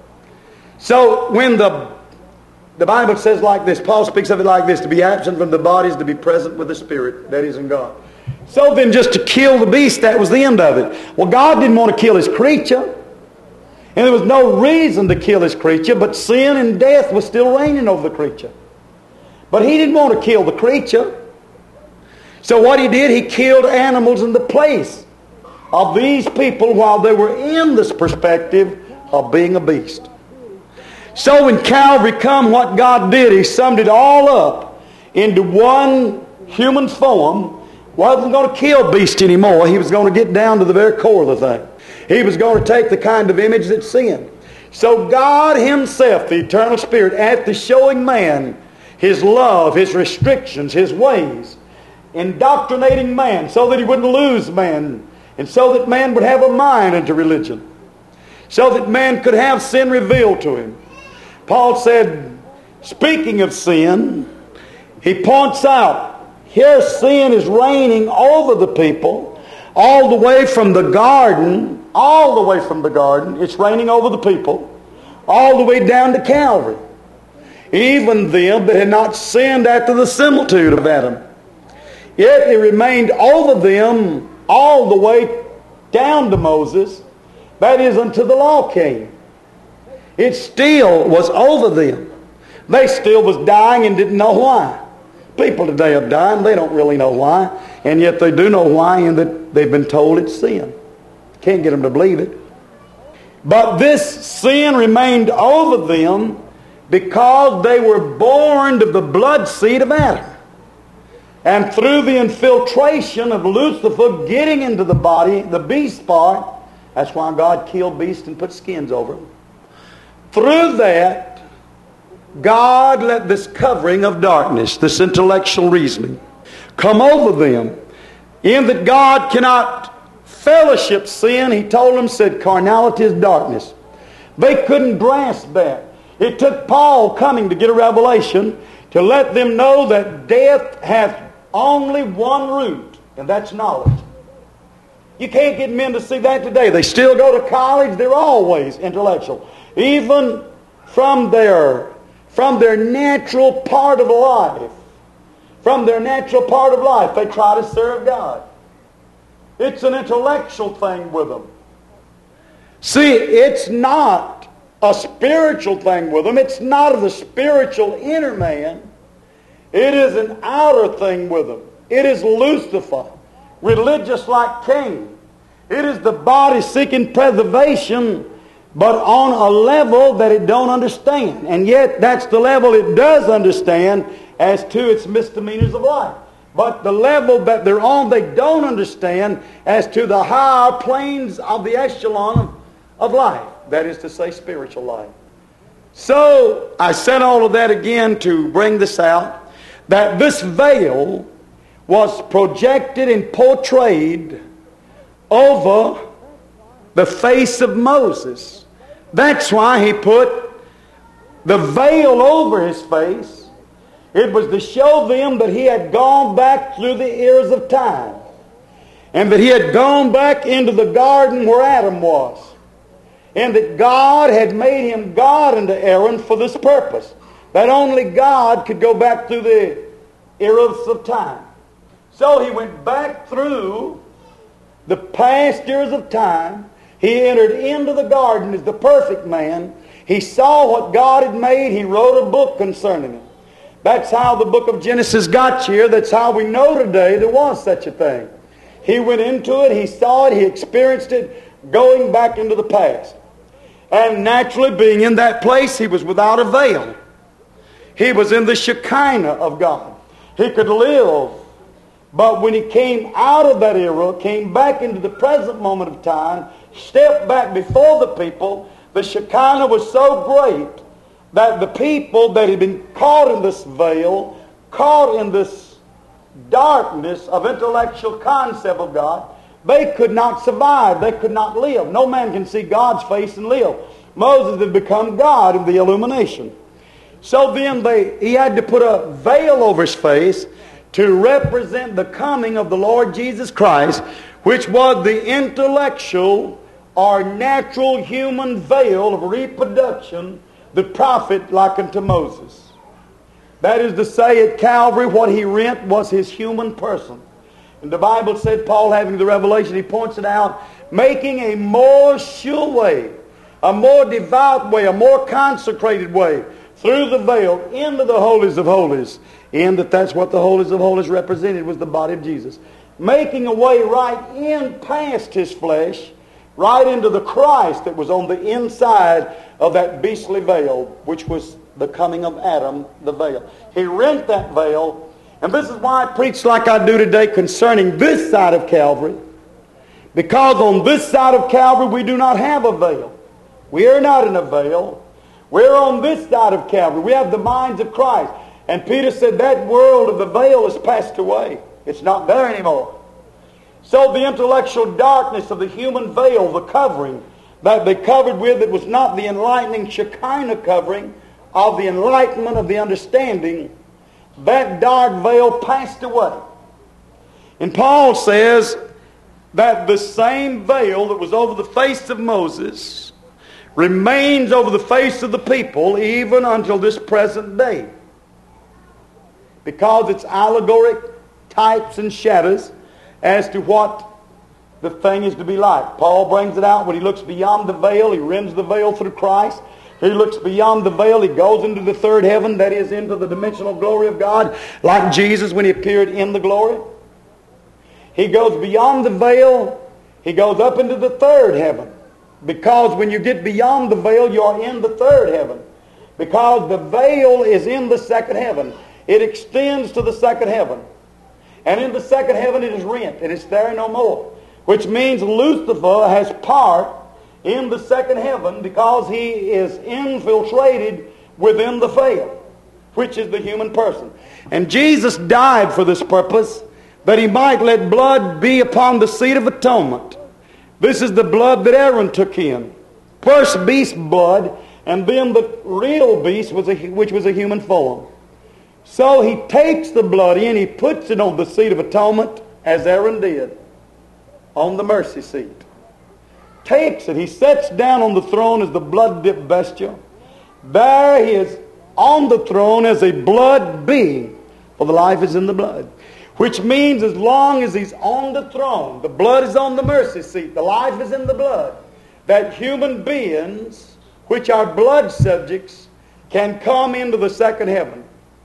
So when the, the Bible says like this, Paul speaks of it like this, to be absent from the body is to be present with the spirit, that is in God. So then just to kill the beast, that was the end of it. Well, God didn't want to kill his creature. And there was no reason to kill his creature, but sin and death was still reigning over the creature. But he didn't want to kill the creature. So what he did, he killed animals in the place of these people while they were in this perspective of being a beast. So when Calvary come, what God did, he summed it all up into one human form. Wasn't going to kill beast anymore. He was going to get down to the very core of the thing. He was going to take the kind of image that's sin. So God himself, the eternal Spirit, after showing man his love, his restrictions, his ways, indoctrinating man so that he wouldn't lose man and so that man would have a mind unto religion, so that man could have sin revealed to him. Paul said, speaking of sin, he points out, here sin is reigning over the people, all the way from the garden, all the way from the garden, it's reigning over the people, all the way down to Calvary. Even them that had not sinned after the similitude of Adam. Yet it remained over them all the way down to Moses, that is, until the law came. It still was over them. They still was dying and didn't know why. People today are dying, they don't really know why, and yet they do know why, and that they've been told it's sin. Can't get them to believe it. But this sin remained over them because they were born of the blood seed of Adam. And through the infiltration of Lucifer getting into the body, the beast part, that's why God killed beasts and put skins over them. Through that, God let this covering of darkness, this intellectual reasoning, come over them, in that God cannot fellowship sin. He told them, said, carnality is darkness. They couldn't grasp that. It took Paul coming to get a revelation to let them know that death hath only one root, and that's knowledge. You can't get men to see that today. They still go to college. They're always intellectual. Even from their, from their natural part of life, from their natural part of life, they try to serve God. It's an intellectual thing with them. See, it's not a spiritual thing with them. It's not of the spiritual inner man. It is an outer thing with them. It is Lucifer, religious like Cain. It is the body seeking preservation, but on a level that it don't understand. And yet that's the level it does understand as to its misdemeanors of life. But the level that they're on, they don't understand as to the higher planes of the echelon of, of life. That is to say, spiritual life. So, I said all of that again to bring this out, that this veil was projected and portrayed over the face of Moses. That's why he put the veil over his face. It was to show them that he had gone back through the eras of time, and that he had gone back into the garden where Adam was, and that God had made him God unto Aaron for this purpose, that only God could go back through the eras of time. So he went back through the past years of time. He entered into the garden as the perfect man. He saw what God had made. He wrote a book concerning it. That's how the book of Genesis got here. That's how we know today there was such a thing. He went into it. He saw it. He experienced it, going back into the past. And naturally, being in that place, he was without a veil. He was in the Shekinah of God. He could live. But when he came out of that era, came back into the present moment of time, stepped back before the people, the Shekinah was so great that the people that had been caught in this veil, caught in this darkness of intellectual concept of God, they could not survive. They could not live. No man can see God's face and live. Moses had become God in the illumination. So then they, he had to put a veil over his face to represent the coming of the Lord Jesus Christ, which was the intellectual or natural human veil of reproduction, the prophet likened to Moses. That is to say, at Calvary, what he rent was his human person. And the Bible said, Paul having the revelation, he points it out, making a more sure way, a more devout way, a more consecrated way, through the veil into the holies of holies. In that that's what the holies of holies represented, was the body of Jesus. Making a way right in past his flesh, right into the Christ that was on the inside of that beastly veil, which was the coming of Adam, the veil. He rent that veil, and this is why I preach like I do today concerning this side of Calvary, because on this side of Calvary we do not have a veil. We are not in a veil. We're on this side of Calvary. We have the minds of Christ. And Peter said that world of the veil has passed away. It's not there anymore. So the intellectual darkness of the human veil, the covering that they covered with, it was not the enlightening Shekinah covering of the enlightenment of the understanding. That dark veil passed away. And Paul says that the same veil that was over the face of Moses remains over the face of the people even until this present day. Because it's allegoric types and shadows as to what the thing is to be like. Paul brings it out when he looks beyond the veil. He rends the veil through Christ. He looks beyond the veil. He goes into the third heaven, that is, into the dimensional glory of God, like Jesus when he appeared in the glory. He goes beyond the veil. He goes up into the third heaven. Because when you get beyond the veil, you're in the third heaven. Because the veil is in the second heaven. It extends to the second heaven. And in the second heaven it is rent, and it's there no more. Which means Lucifer has part in the second heaven because he is infiltrated within the veil, which is the human person. And Jesus died for this purpose, that he might let blood be upon the seat of atonement. This is the blood that Aaron took in. First beast blood, and then the real beast, was a, which was a human form. So he takes the blood in, he puts it on the seat of atonement, as Aaron did, on the mercy seat. Takes it, he sits down on the throne as the blood-dipped bestial. There he is on the throne as a blood being, for the life is in the blood. Which means as long as he's on the throne, the blood is on the mercy seat, the life is in the blood, that human beings, which are blood subjects, can come into the second heaven.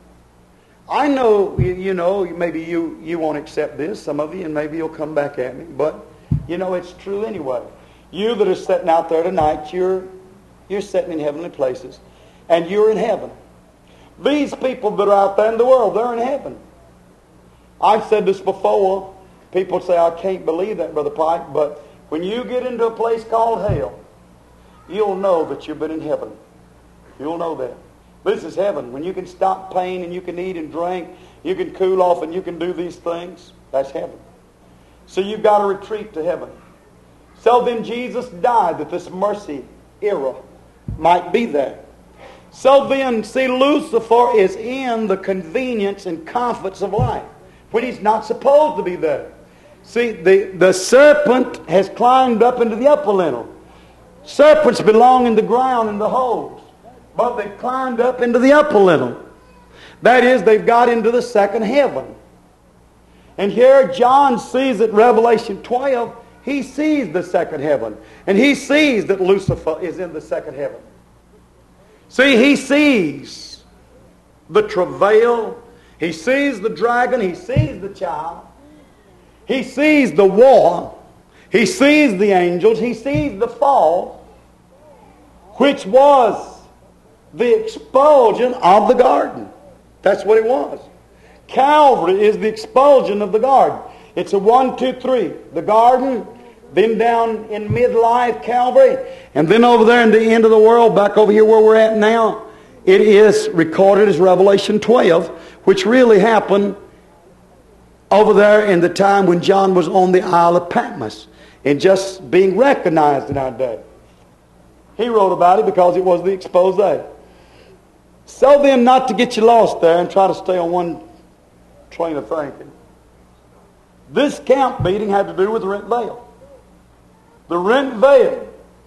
I know, you, you know, maybe you, you won't accept this, some of you, and maybe you'll come back at me, but, you know, it's true anyway. You that are sitting out there tonight, you're, you're sitting in heavenly places, and you're in heaven. These people that are out there in the world, they're in heaven. I've said this before. People say, I can't believe that, Brother Pike, but when you get into a place called hell, you'll know that you've been in heaven. You'll know that. This is heaven. When you can stop pain and you can eat and drink, you can cool off and you can do these things, that's heaven. So you've got to retreat to heaven. So then Jesus died that this mercy era might be there. So then, see, Lucifer is in the convenience and comforts of life when he's not supposed to be there. See, the, the serpent has climbed up into the upper lintel. Serpents belong in the ground in the holes. But they've climbed up into the upper lintel. That is, they've got into the second heaven. And here John sees at Revelation twelve, he sees the second heaven. And he sees that Lucifer is in the second heaven. See, he sees the travail. He sees the dragon. He sees the child. He sees the war. He sees the angels. He sees the fall, which was the expulsion of the garden. That's what it was. Calvary is the expulsion of the garden. It's a one, two, three. The garden, then down in midlife, Calvary, and then over there in the end of the world, back over here where we're at now, it is recorded as Revelation twelve, which really happened over there in the time when John was on the Isle of Patmos and just being recognized in our day. He wrote about it because it was the expose. So then, not to get you lost there and try to stay on one train of thinking, this camp meeting had to do with the rent veil. The rent veil.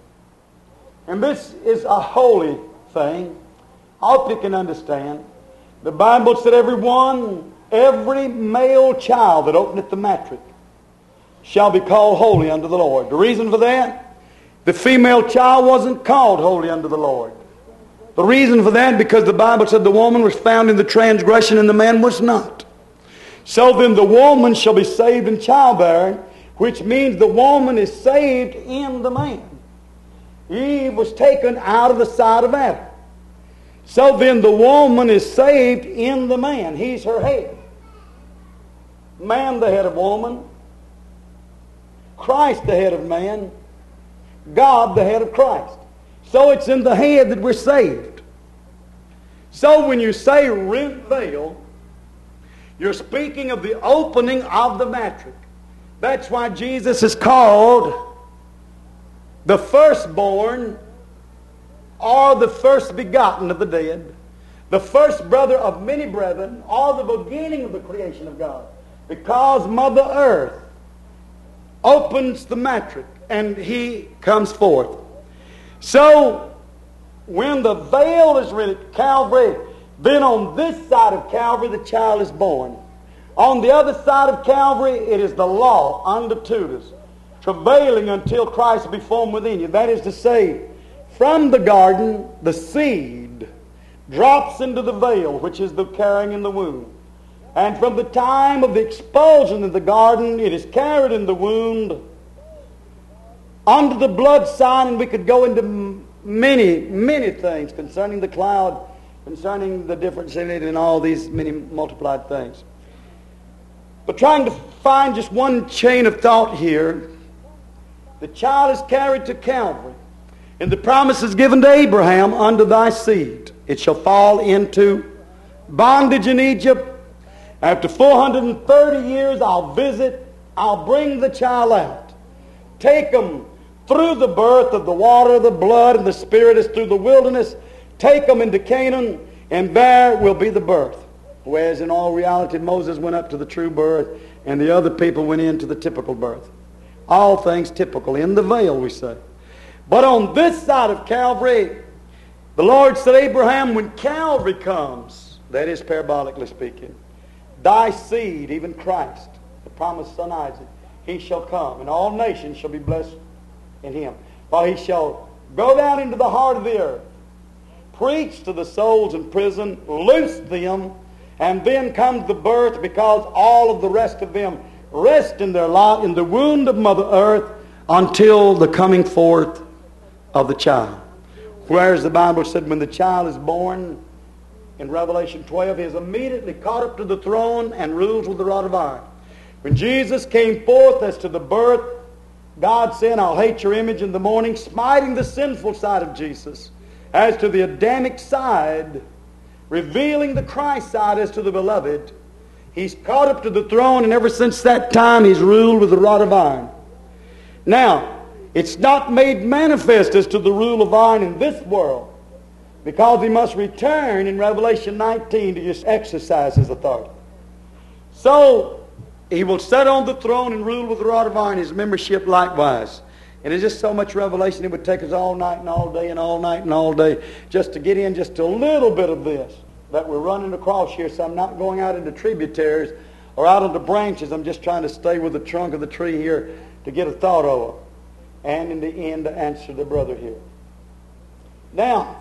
And this is a holy thing. I hope you can understand. The Bible said every one, every male child that openeth the matric shall be called holy unto the Lord. The reason for that? The female child wasn't called holy unto the Lord. The reason for that, because the Bible said the woman was found in the transgression and the man was not. So then the woman shall be saved in childbearing, which means the woman is saved in the man. Eve was taken out of the side of Adam. So then the woman is saved in the man. He's her head. Man the head of woman. Christ the head of man. God the head of Christ. So it's in the head that we're saved. So when you say rent veil, you're speaking of the opening of the matric. That's why Jesus is called the firstborn or the first begotten of the dead, the first brother of many brethren, or the beginning of the creation of God. Because Mother Earth opens the matrix and He comes forth. So, when the veil is rent at Calvary, then on this side of Calvary the child is born. On the other side of Calvary, it is the law unto us, travailing until Christ be formed within you. That is to say, from the garden, the seed drops into the veil, which is the carrying in the womb. And from the time of the expulsion of the garden, it is carried in the womb under the blood sign, and we could go into many, many things concerning the cloud, concerning the difference in it, and all these many multiplied things. But trying to find just one chain of thought here, the child is carried to Calvary, and the promise is given to Abraham, unto thy seed it shall fall into bondage in Egypt. After four hundred thirty years, I'll visit, I'll bring the child out. Take them through the birth of the water, the blood, and the Spirit is through the wilderness. Take them into Canaan, and there will be the birth. Whereas in all reality, Moses went up to the true birth, and the other people went into the typical birth. All things typical, in the veil, we say. But on this side of Calvary, the Lord said, Abraham, when Calvary comes, that is parabolically speaking, thy seed, even Christ, the promised son Isaac, he shall come, and all nations shall be blessed in him. For he shall go down into the heart of the earth, preach to the souls in prison, loose them, and then comes the birth, because all of the rest of them rest in their lot in the womb of Mother Earth until the coming forth of the child. Whereas the Bible said when the child is born, in Revelation twelve, he is immediately caught up to the throne and rules with the rod of iron. When Jesus came forth as to the birth, God said, I'll hate your image in the morning, smiting the sinful side of Jesus. As to the Adamic side, revealing the Christ side as to the beloved, he's caught up to the throne, and ever since that time he's ruled with the rod of iron. Now, it's not made manifest as to the rule of iron in this world, because he must return in Revelation nineteen to just exercise his authority. So, he will sit on the throne and rule with the rod of iron, his membership likewise. And there's just so much revelation, it would take us all night and all day and all night and all day just to get in just a little bit of this that we're running across here. So I'm not going out into tributaries or out into branches. I'm just trying to stay with the trunk of the tree here to get a thought over. And in the end, to answer the brother here. Now,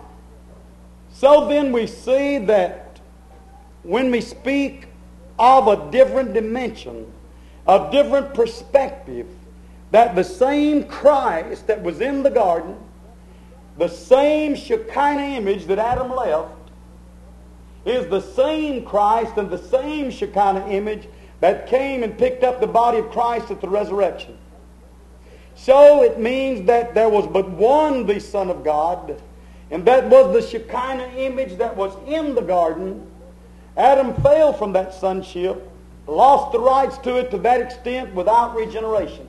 so then we see that when we speak of a different dimension, a different perspective, that the same Christ that was in the garden, the same Shekinah image that Adam left, is the same Christ and the same Shekinah image that came and picked up the body of Christ at the resurrection. So it means that there was but one, the Son of God, and that was the Shekinah image that was in the garden. Adam fell from that sonship, lost the rights to it to that extent without regeneration.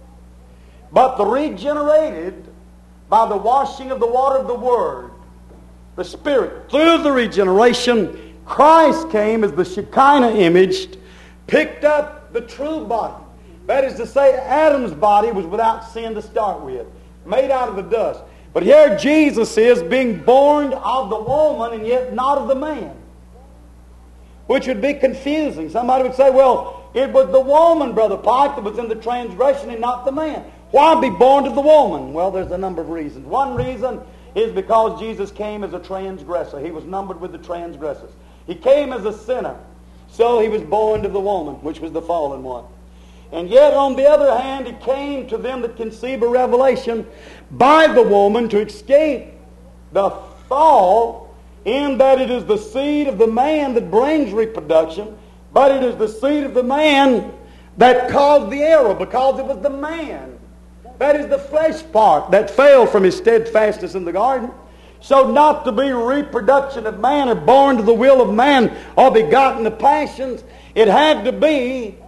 But the regenerated, by the washing of the water of the Word, the Spirit, through the regeneration, Christ came as the Shekinah image, picked up the true body. That is to say, Adam's body was without sin to start with, made out of the dust. But here Jesus is being born of the woman and yet not of the man, which would be confusing. Somebody would say, well, it was the woman, Brother Pike, that was in the transgression and not the man. Why be born of the woman? Well, there's a number of reasons. One reason is because Jesus came as a transgressor. He was numbered with the transgressors. He came as a sinner. So he was born of the woman, which was the fallen one. And yet, on the other hand, he came to them that conceive a revelation by the woman to escape the fall, in that it is the seed of the man that brings reproduction, but it is the seed of the man that caused the error, because it was the man. That is the flesh part that fell from his steadfastness in the garden. So not to be reproduction of man or born to the will of man or begotten of passions, it had to be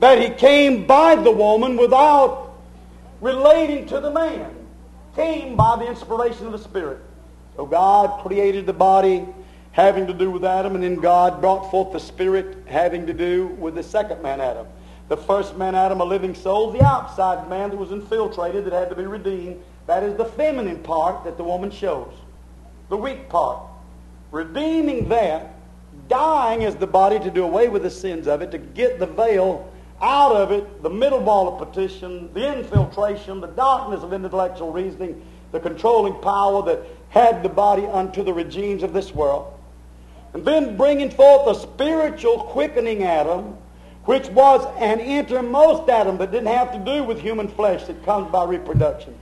that He came by the woman without relating to the man. Came by the inspiration of the Spirit. So God created the body having to do with Adam, and then God brought forth the Spirit having to do with the second man, Adam. The first man, Adam, a living soul. The outside man that was infiltrated, that had to be redeemed. That is the feminine part that the woman shows. The weak part. Redeeming that, dying as the body to do away with the sins of it, to get the veil out of it, the middle wall of partition, the infiltration, the darkness of intellectual reasoning, the controlling power that had the body unto the regimes of this world. And then bringing forth a spiritual quickening Adam, which was an innermost Adam that didn't have to do with human flesh that comes by reproduction.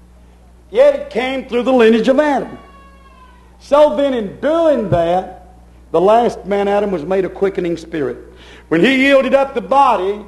Yet it came through the lineage of Adam. So then in doing that, the last man, Adam, was made a quickening spirit. When he yielded up the body,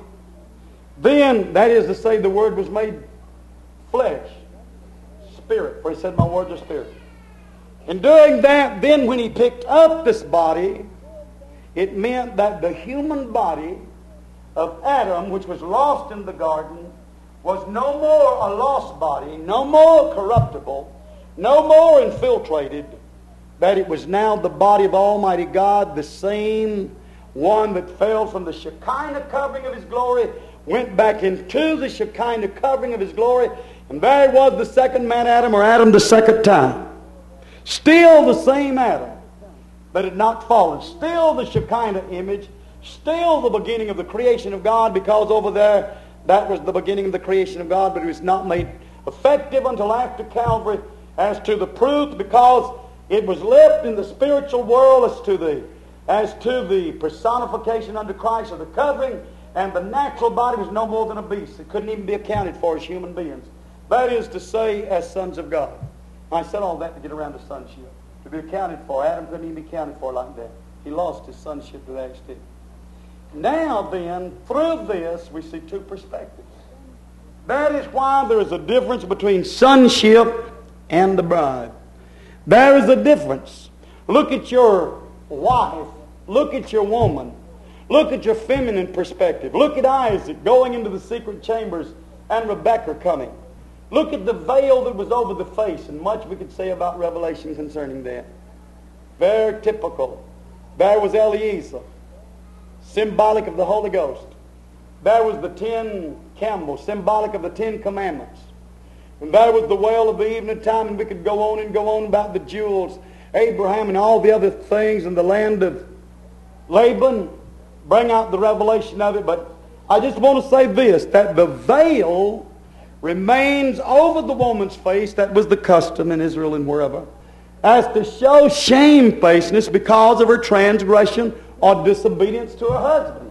then, that is to say, the Word was made flesh, spirit, for He said, my words are spirit. In doing that, then when He picked up this body, it meant that the human body of Adam, which was lost in the garden, was no more a lost body, no more corruptible, no more infiltrated, that it was now the body of Almighty God, the same one that fell from the Shekinah covering of His glory, went back into the Shekinah covering of His glory, and there was the second man, Adam, or Adam the second time. Still the same Adam that had not fallen. Still the Shekinah image. Still the beginning of the creation of God, because over there, that was the beginning of the creation of God, but it was not made effective until after Calvary as to the proof, because it was left in the spiritual world as to the as to the personification under Christ of the covering, and the natural body was no more than a beast. It couldn't even be accounted for as human beings. That is to say, as sons of God. I said all that to get around to sonship. To be accounted for. Adam couldn't even be accounted for like that. He lost his sonship to that extent. Now then, through this, we see two perspectives. That is why there is a difference between sonship and the bride. There is a difference. Look at your wife. Look at your woman. Look at your feminine perspective. Look at Isaac going into the secret chambers and Rebekah coming. Look at the veil that was over the face, and much we could say about Revelation concerning that. Very typical. There was Eliezer, symbolic of the Holy Ghost. There was the ten camels, symbolic of the Ten Commandments. And there was the wail of the evening time, and we could go on and go on about the jewels, Abraham and all the other things, and the land of Laban, bring out the revelation of it. But I just want to say this, that the veil remains over the woman's face. That was the custom in Israel and wherever, as to show shamefacedness because of her transgression or disobedience to her husband.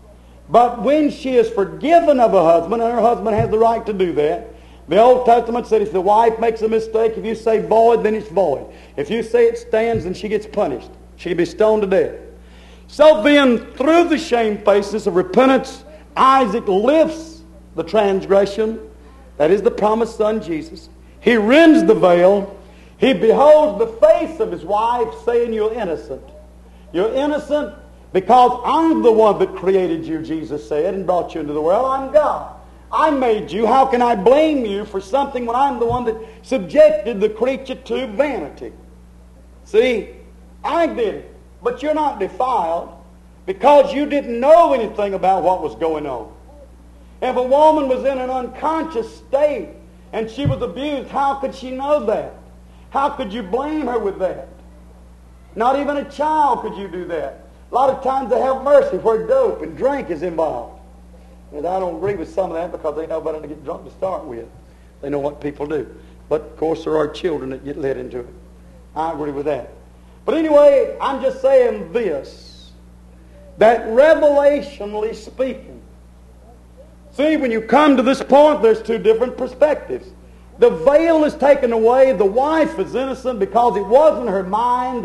But when she is forgiven of her husband, and her husband has the right to do that, the Old Testament said if the wife makes a mistake, if you say void, then it's void. If you say it stands, then she gets punished. She can be stoned to death. So then, through the shamefacedness of repentance, Isaac lifts the transgression. That is the promised son, Jesus. He rends the veil. He beholds the face of his wife, saying, you're innocent. You're innocent because I'm the one that created you, Jesus said, and brought you into the world. I'm God. I made you. How can I blame you for something when I'm the one that subjected the creature to vanity? See, I did it. But you're not defiled because you didn't know anything about what was going on. If a woman was in an unconscious state and she was abused, how could she know that? How could you blame her with that? Not even a child could you do that. A lot of times they have mercy where dope and drink is involved. And I don't agree with some of that because they know better to get drunk to start with. They know what people do. But of course there are children that get led into it. I agree with that. But anyway, I'm just saying this, that revelationally speaking, see, when you come to this point, there's two different perspectives. The veil is taken away. The wife is innocent because it wasn't her mind.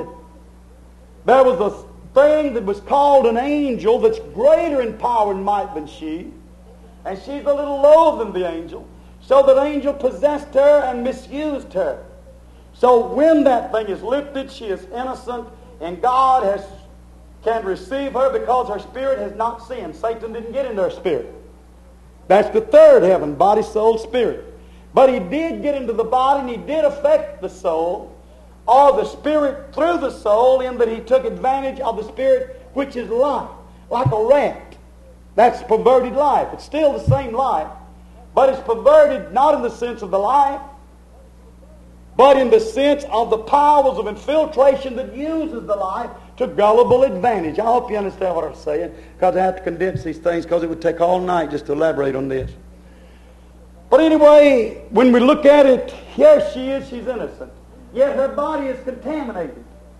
There was a thing that was called an angel that's greater in power and might than she. And she's a little lower than the angel. So that angel possessed her and misused her. So when that thing is lifted, she is innocent, and God has can receive her because her spirit has not sinned. Satan didn't get into her spirit. That's the third heaven, body, soul, spirit. But he did get into the body, and he did affect the soul, or the spirit through the soul, in that he took advantage of the spirit, which is life, like a rat. That's perverted life. It's still the same life, but it's perverted not in the sense of the life, but in the sense of the powers of infiltration that uses the life to gullible advantage. I hope you understand what I'm saying, because I have to condense these things, because it would take all night just to elaborate on this. But anyway, when we look at it, here she is, she's innocent. Yet her body is contaminated.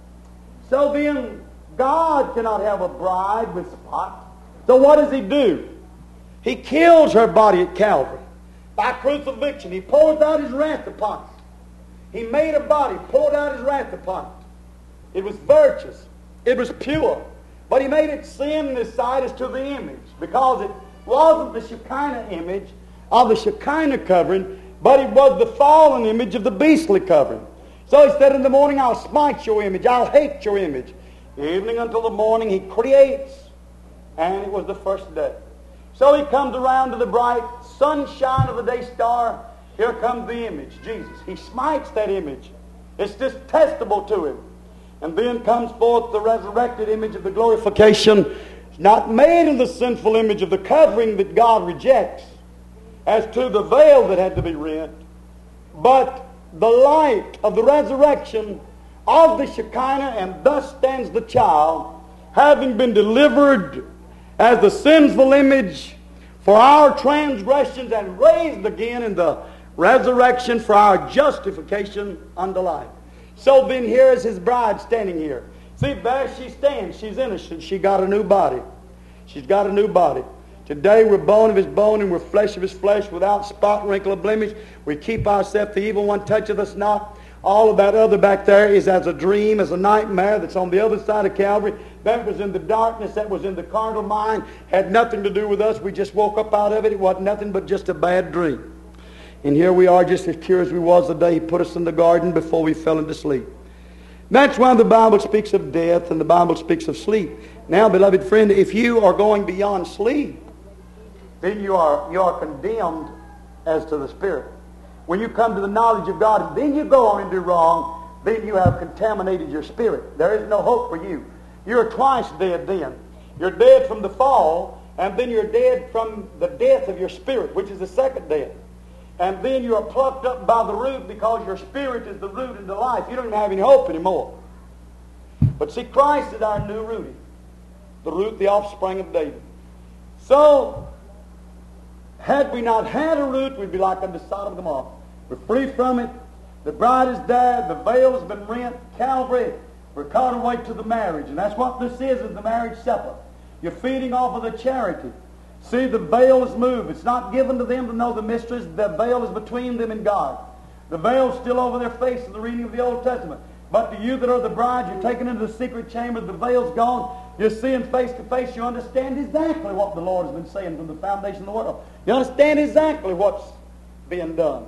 So then, God cannot have a bride with spot. So what does he do? He kills her body at Calvary by crucifixion. He pours out his wrath upon it. He made a body, poured out his wrath upon it. It was virtuous. It was pure. But he made it sin in his sight as to the image, because it wasn't the Shekinah image of the Shekinah covering, but it was the fallen image of the beastly covering. So he said, in the morning I'll smite your image, I'll hate your image. Evening until the morning he creates, and it was the first day. So he comes around to the bright sunshine of the day star. Here comes the image, Jesus. He smites that image. It's detestable to him. And then comes forth the resurrected image of the glorification, not made in the sinful image of the covering that God rejects, as to the veil that had to be rent, but the light of the resurrection of the Shekinah, and thus stands the child, having been delivered as the sinful image for our transgressions, and raised again in the resurrection for our justification unto life. So then here is his bride standing here. See, there she stands. She's innocent. She got a new body. She's got a new body. Today we're bone of his bone, and we're flesh of his flesh, without spot, wrinkle, or blemish. We keep ourselves, the evil one toucheth us not. All of that other back there is as a dream, as a nightmare that's on the other side of Calvary. That was in the darkness, that was in the carnal mind, had nothing to do with us. We just woke up out of it. It wasn't nothing but just a bad dream. And here we are, just as pure as we was the day he put us in the garden before we fell into sleep. That's why the Bible speaks of death, and the Bible speaks of sleep. Now, beloved friend, if you are going beyond sleep, then you are, you are condemned as to the Spirit. When you come to the knowledge of God, and then you go on and do wrong, then you have contaminated your spirit. There is no hope for you. You're twice dead then. You're dead from the fall, and then you're dead from the death of your spirit, which is the second death. And then you are plucked up by the root, because your spirit is the root into life. You don't even have any hope anymore. But see, Christ is our new rooting. The root, the offspring of David. So, had we not had a root, we'd be like unto Sodom and Gomorrah. We're free from it. The bride is dead. The veil has been rent. Calvary. We're called away to the marriage. And that's what this is, is the marriage supper. You're feeding off of the charity. See, the veil is moved. It's not given to them to know the mysteries. The veil is between them and God. The veil is still over their face in the reading of the Old Testament. But to you that are the bride, you're taken into the secret chamber. The veil's gone. You're seeing face to face. You understand exactly what the Lord has been saying from the foundation of the world. You understand exactly what's being done.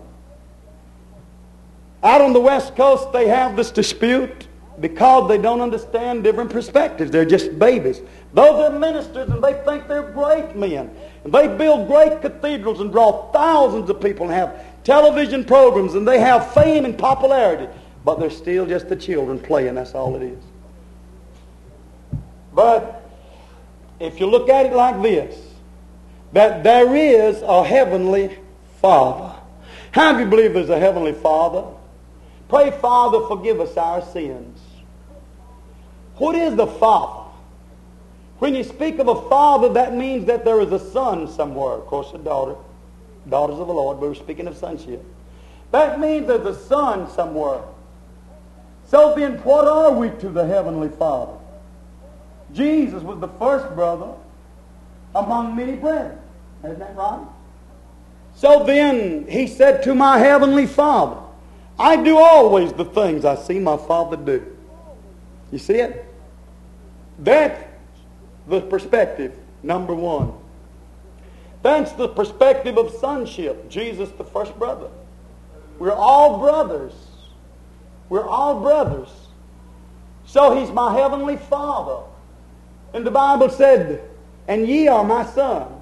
Out on the West Coast, they have this dispute because they don't understand different perspectives. They're just babies. Those are ministers, and they think they're great men. And they build great cathedrals and draw thousands of people and have television programs, and they have fame and popularity. But they're still just the children playing. That's all it is. But if you look at it like this, that there is a heavenly Father. How do you believe there's a heavenly Father? Pray, Father, forgive us our sins. What is the Father? When you speak of a father, that means that there is a son somewhere. Of course, a daughter. Daughters of the Lord, but we're speaking of sonship. That means there's a son somewhere. So then, what are we to the Heavenly Father? Jesus was the first brother among many brethren. Isn't that right? So then, he said to my Heavenly Father, I do always the things I see my Father do. You see it? That's the perspective, number one. That's the perspective of sonship. Jesus, the first brother. We're all brothers. We're all brothers. So he's my Heavenly Father. And the Bible said, and ye are my sons.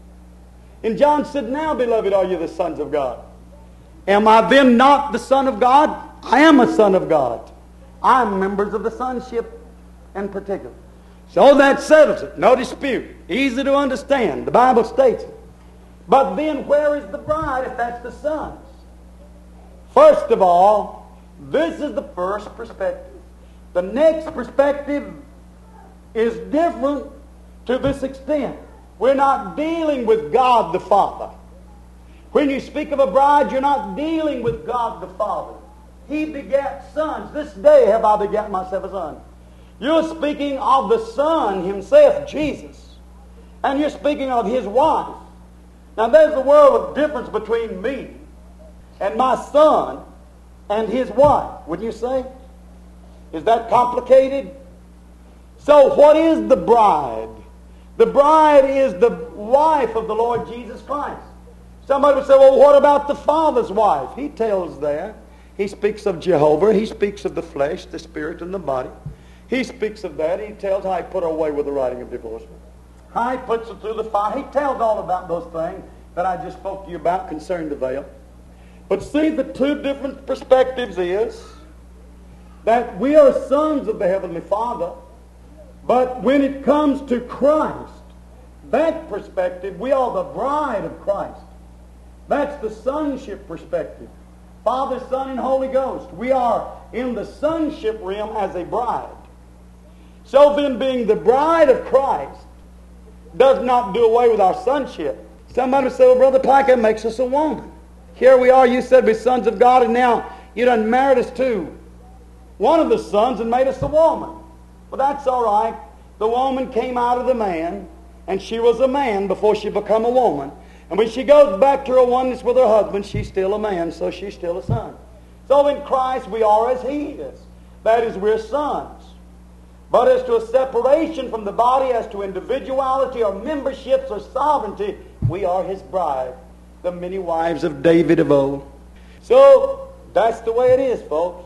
And John said, now, beloved, are you the sons of God. Am I then not the son of God? I am a son of God. I'm members of the sonship in particular. So that settles it. No dispute. Easy to understand. The Bible states it. But then where is the bride if that's the sons? First of all, this is the first perspective. The next perspective is different to this extent. We're not dealing with God the Father. When you speak of a bride, you're not dealing with God the Father. He begat sons. This day have I begat myself a son. You're speaking of the Son himself, Jesus. And you're speaking of his wife. Now there's a world of difference between me and my son and his wife, wouldn't you say? Is that complicated? So what is the bride? The bride is the wife of the Lord Jesus Christ. Somebody would say, well, what about the Father's wife? He tells there. He speaks of Jehovah. He speaks of the flesh, the spirit, and the body. He speaks of that. He tells how he put her away with the writing of divorce. How he puts her through the fire. He tells all about those things that I just spoke to you about concerning the veil. But see, the two different perspectives is that we are sons of the Heavenly Father, but when it comes to Christ, that perspective, we are the bride of Christ. That's the sonship perspective. Father, Son, and Holy Ghost. We are in the sonship realm as a bride. So then, being the bride of Christ does not do away with our sonship. Somebody would say, well, Brother Pike, that makes us a woman. Here we are, you said we're sons of God, and now you done married us to one of the sons and made us a woman. Well, that's all right. The woman came out of the man, and she was a man before she became a woman. And when she goes back to her oneness with her husband, she's still a man, so she's still a son. So in Christ we are as he is. That is, we're sons. But as to a separation from the body, as to individuality or memberships or sovereignty, we are his bride, the many wives of David of old. So that's the way it is, folks.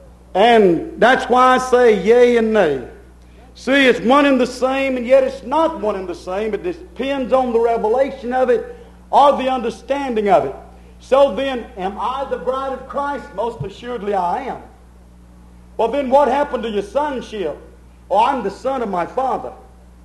And that's why I say yea and nay. See, it's one and the same, and yet it's not one and the same. It depends on the revelation of it or the understanding of it. So then, am I the bride of Christ? Most assuredly I am. Well, then what happened to your sonship? Oh, I'm the son of my Father.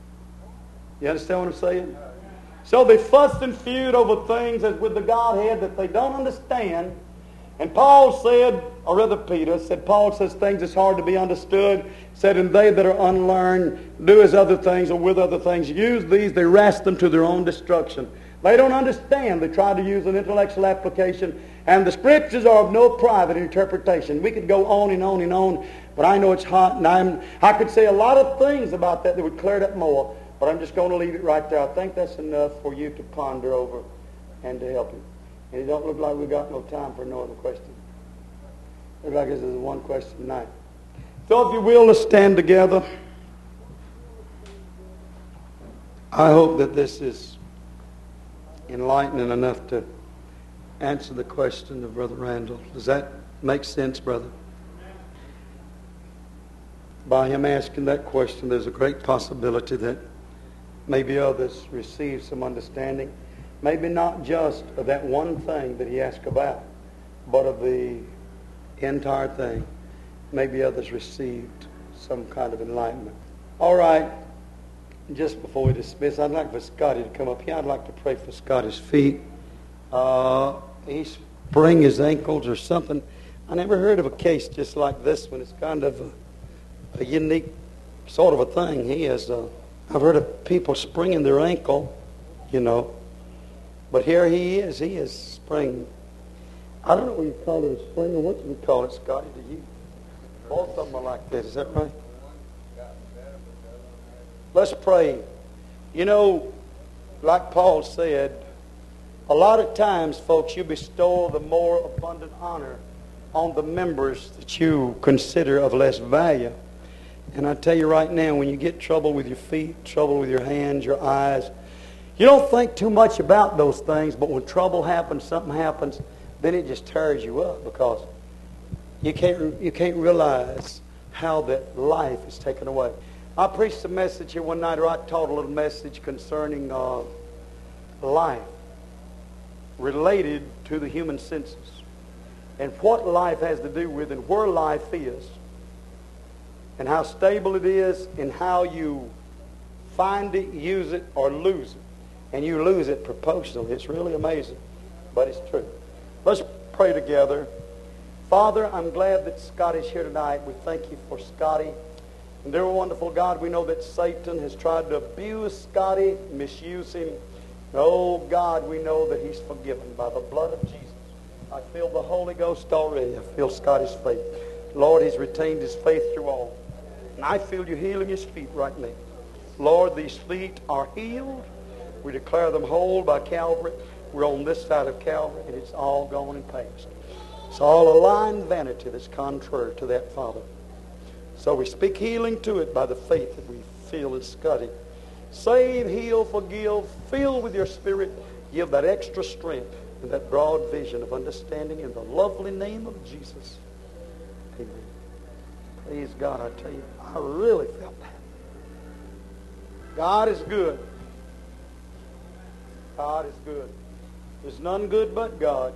You understand what I'm saying? So they fuss and feud over things as with the Godhead that they don't understand. And Paul said, or rather Peter said, Paul says things that's hard to be understood. Said, and they that are unlearned do as other things or with other things use these, they wrest them to their own destruction. They don't understand. They try to use an intellectual application. And the Scriptures are of no private interpretation. We could go on and on and on, but I know it's hot, and I'm, I could say a lot of things about that that would clear it up more, but I'm just going to leave it right there. I think that's enough for you to ponder over and to help you. And it don't look like we've got no time for no other question. Looks like this is a one question tonight. So if you will, let's stand together. I hope that this is enlightening enough to answer the question of Brother Randall. Does that make sense, brother? By him asking that question, there's a great possibility that maybe others receive some understanding. Maybe not just of that one thing that he asked about, but of the entire thing. Maybe others received some kind of enlightenment. All right. Just before we dismiss, I'd like for Scotty to come up here. I'd like to pray for Scotty's feet. Uh, he sprained his ankles or something. I never heard of a case just like this one. It's kind of a, a unique sort of a thing. He is. Uh, I've heard of people springing their ankle, you know. But here he is. He is sprained. I don't know what you call it, a spring, or what do we call it, Scotty? Do you? Both of them are like that. Is that right? Let's pray. You know, like Paul said, a lot of times, folks, you bestow the more abundant honor on the members that you consider of less value. And I tell you right now, when you get trouble with your feet, trouble with your hands, your eyes, you don't think too much about those things, but when trouble happens, something happens, then it just tears you up because you can't, you can't realize how that life is taken away. I preached a message here one night, or I taught a little message concerning uh, life related to the human senses and what life has to do with and where life is and how stable it is and how you find it, use it, or lose it. And you lose it proportionally. It's really amazing, but it's true. Let's pray together. Father, I'm glad that Scotty's here tonight. We thank you for Scotty. And dear wonderful God, we know that Satan has tried to abuse Scotty, misuse him. Oh God, we know that he's forgiven by the blood of Jesus. I feel the Holy Ghost already. I feel Scotty's faith. Lord, he's retained his faith through all. And I feel you healing his feet right now. Lord, these feet are healed. We declare them whole by Calvary. We're on this side of Calvary, and it's all gone and past. It's all a lying vanity that's contrary to that, Father. So we speak healing to it by the faith that we feel in Scotty. Save, heal, forgive, fill with your Spirit. Give that extra strength and that broad vision of understanding in the lovely name of Jesus. Amen. Praise God, I tell you, I really felt that. God is good. God is good. There's none good but God.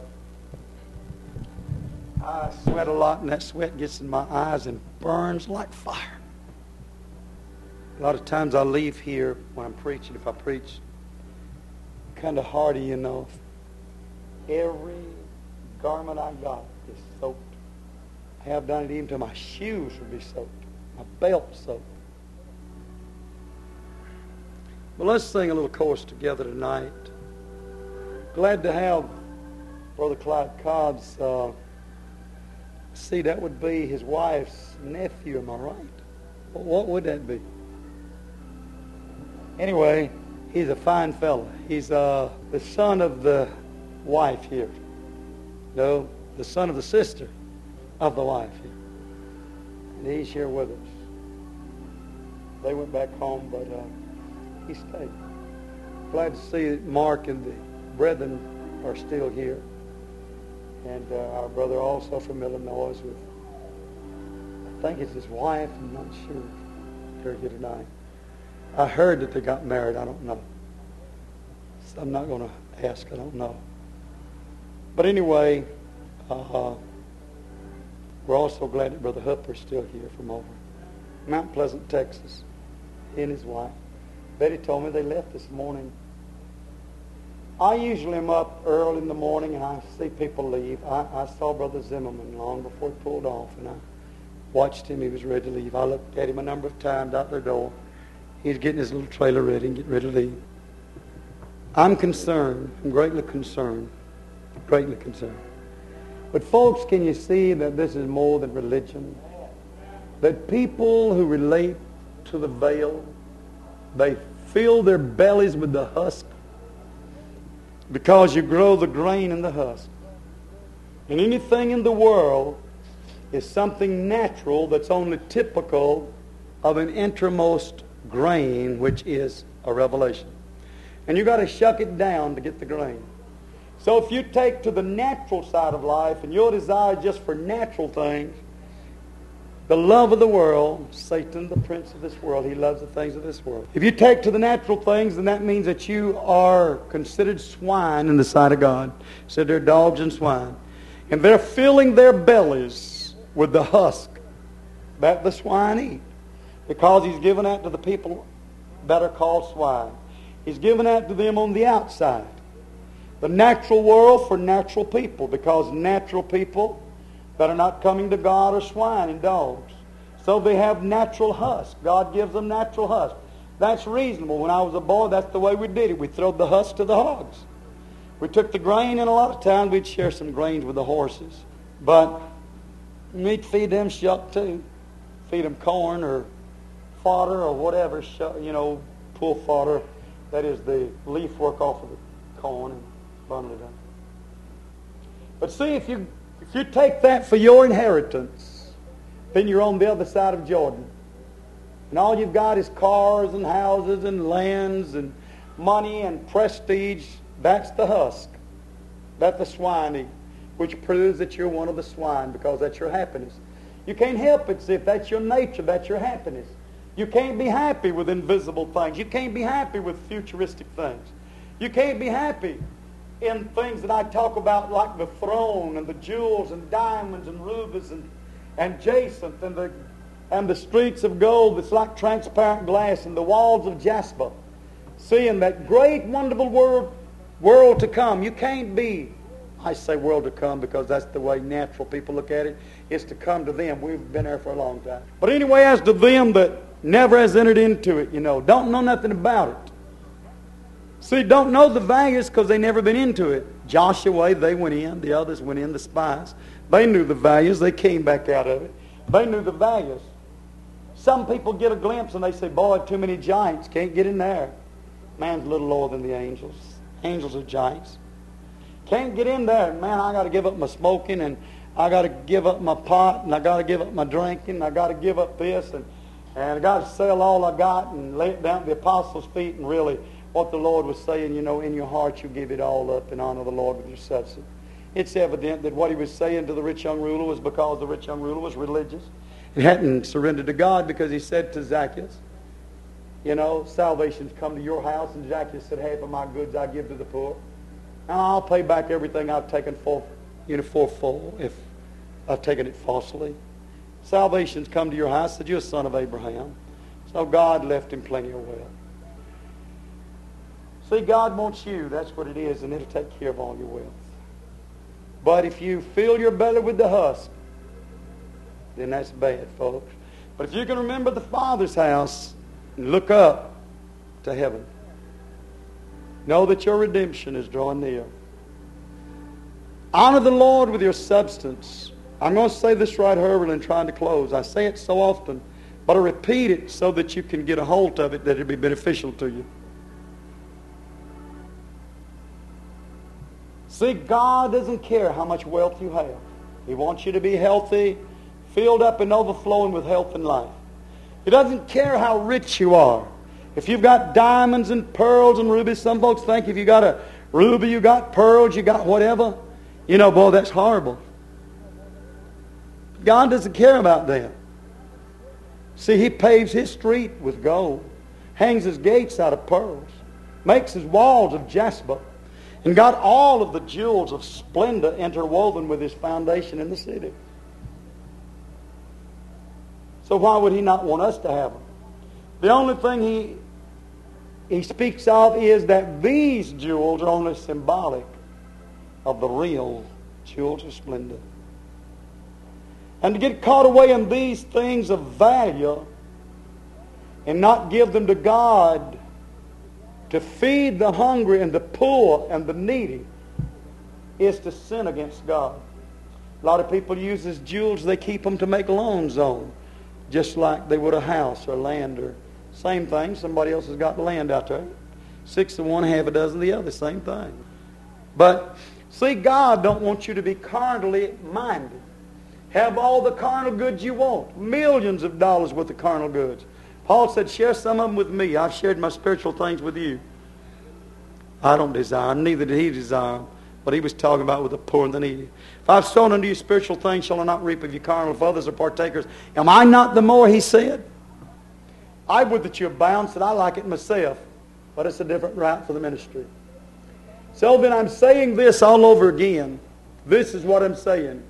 I sweat a lot, and that sweat gets in my eyes and burns like fire. A lot of times I leave here when I'm preaching, if I preach, kind of hardy, you know. Every garment I got is soaked. I have done it even to my shoes will be soaked. My belt soaked. Well, let's sing a little chorus together tonight. Glad to have Brother Clyde Cobb's, uh, see, that would be his wife's nephew, am I right? Well, what would that be? Anyway, he's a fine fella. He's uh, the son of the wife here. No, the son of the sister of the wife here. And he's here with us. They went back home, but uh, he stayed. Glad to see that Mark and the brethren are still here. And uh, our brother also from Illinois with, I think it's his wife, I'm not sure. They're here tonight. I heard that they got married. I don't know. So I'm not going to ask. I don't know. But anyway, uh, we're also glad that Brother Hupper's still here from over Mount Pleasant, Texas. He and his wife. Betty told me they left this morning. I usually am up early in the morning and I see people leave. I, I saw Brother Zimmerman long before he pulled off, and I watched him. He was ready to leave. I looked at him a number of times out their door. He's getting his little trailer ready and getting ready to leave. I'm concerned. I'm greatly concerned. Greatly concerned. But folks, can you see that this is more than religion? That people who relate to the veil, they fill their bellies with the husk because you grow the grain in the husk. And anything in the world is something natural that's only typical of an innermost grain, which is a revelation. And you've got to shuck it down to get the grain. So if you take to the natural side of life and your desire just for natural things, the love of the world, Satan, the prince of this world, he loves the things of this world. If you take to the natural things, then that means that you are considered swine in the sight of God. So they're dogs and swine. And they're filling their bellies with the husk that the swine eat. Because he's given that to the people that are called swine. He's given that to them on the outside. The natural world for natural people, because natural people that are not coming to God are swine and dogs. So they have natural husk. God gives them natural husk. That's reasonable. When I was a boy, that's the way we did it. We throwed the husk to the hogs. We took the grain, and a lot of times we'd share some grains with the horses. But we'd feed them shuck too. Feed them corn or fodder or whatever, you know, pull fodder. That is the leaf work off of the corn and bundle it up. But see, if you if you take that for your inheritance, then you're on the other side of Jordan. And all you've got is cars and houses and lands and money and prestige. That's the husk. That's the swine eat, which proves that you're one of the swine because that's your happiness. You can't help it. See, if that's your nature, that's your happiness. You can't be happy with invisible things. You can't be happy with futuristic things. You can't be happy in things that I talk about like the throne and the jewels and diamonds and rubies and, and jacinth and the, and the streets of gold that's like transparent glass and the walls of jasper. Seeing that great, wonderful world, world to come. You can't be, I say world to come because that's the way natural people look at it. It's to come to them. We've been there for a long time. But anyway, as to them that never has entered into it, you know, don't know nothing about it. See, don't know the values because they never been into it. Joshua, they went in. The others went in, the spies. They knew the values. They came back out of it. They knew the values. Some people get a glimpse and they say, boy, too many giants. Can't get in there. Man's a little lower than the angels. Angels are giants. Can't get in there. Man, I got to give up my smoking and I got to give up my pot and I got to give up my drinking and I got to give up this and, and I got to sell all I got and lay it down at the apostles' feet. And really what the Lord was saying, you know, in your heart you give it all up and honor the Lord with your substance. It's evident that what he was saying to the rich young ruler was because the rich young ruler was religious. He hadn't surrendered to God because he said to Zacchaeus, you know, salvation's come to your house. And Zacchaeus said, half of my goods I give to the poor. And I'll pay back everything I've taken for, you know, for full if I've taken it falsely. Salvation's come to your house. Said, you're a son of Abraham. So God left him plenty of wealth. See, God wants you. That's what it is. And it'll take care of all your wealth. But if you fill your belly with the husk, then that's bad, folks. But if you can remember the Father's house and look up to heaven, know that your redemption is drawing near. Honor the Lord with your substance. I'm going to say this right, Herbert, and trying to close. I say it so often, but I repeat it so that you can get a hold of it, that it'll be beneficial to you. See, God doesn't care how much wealth you have. He wants you to be healthy, filled up and overflowing with health and life. He doesn't care how rich you are. If you've got diamonds and pearls and rubies, some folks think if you got a ruby, you got pearls, you got whatever. You know, boy, that's horrible. God doesn't care about that. See, he paves his street with gold, hangs his gates out of pearls, makes his walls of jasper, and got all of the jewels of splendor interwoven with his foundation in the city. So why would he not want us to have them? The only thing he he speaks of is that these jewels are only symbolic of the real jewels of splendor. And to get caught away in these things of value and not give them to God to feed the hungry and the poor and the needy is to sin against God. A lot of people use these jewels, they keep them to make loans on, just like they would a house or land or same thing. Somebody else has got land out there. Six of one, half a dozen of the other, same thing. But see, God don't want you to be carnally minded. Have all the carnal goods you want. Millions of dollars worth of carnal goods. Paul said, share some of them with me. I've shared my spiritual things with you. I don't desire them, neither did he desire them. But he was talking about with the poor and the needy. If I've sown unto you spiritual things, shall I not reap of you carnal? If others are partakers, am I not the more, he said? I would that you abound, said I like it myself. But it's a different route for the ministry. So then I'm saying this all over again. This is what I'm saying.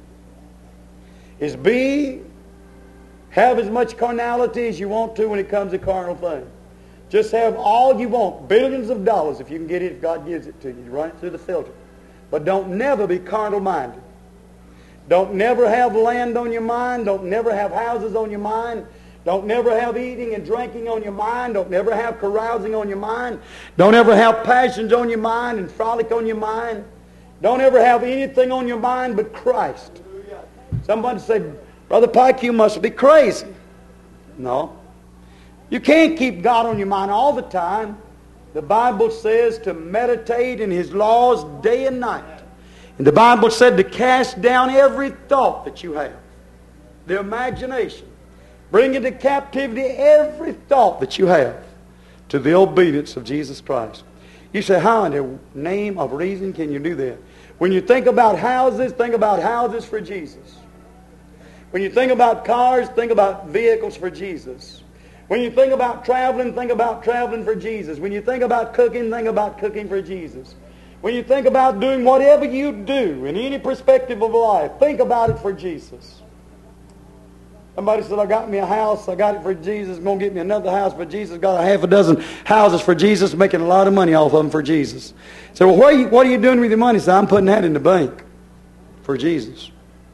Is be, have as much carnality as you want to when it comes to carnal things. Just have all you want. Billions of dollars if you can get it, if God gives it to you. You run it through the filter. But don't never be carnal-minded. Don't never have land on your mind. Don't never have houses on your mind. Don't never have eating and drinking on your mind. Don't never have carousing on your mind. Don't ever have passions on your mind and frolic on your mind. Don't ever have anything on your mind but Christ. Somebody say, Brother Pike, you must be crazy. No. You can't keep God on your mind all the time. The Bible says to meditate in his laws day and night. And the Bible said to cast down every thought that you have. The imagination. Bring into captivity every thought that you have to the obedience of Jesus Christ. You say, how in the name of reason can you do that? When you think about houses, think about houses for Jesus. When you think about cars, think about vehicles for Jesus. When you think about traveling, think about traveling for Jesus. When you think about cooking, think about cooking for Jesus. When you think about doing whatever you do in any perspective of life, think about it for Jesus. Somebody said, I got me a house, I got it for Jesus, I'm going to get me another house for Jesus. Got a half a dozen houses for Jesus, making a lot of money off of them for Jesus. So, well, what are you, what are you doing with your money? So I'm putting that in the bank for Jesus.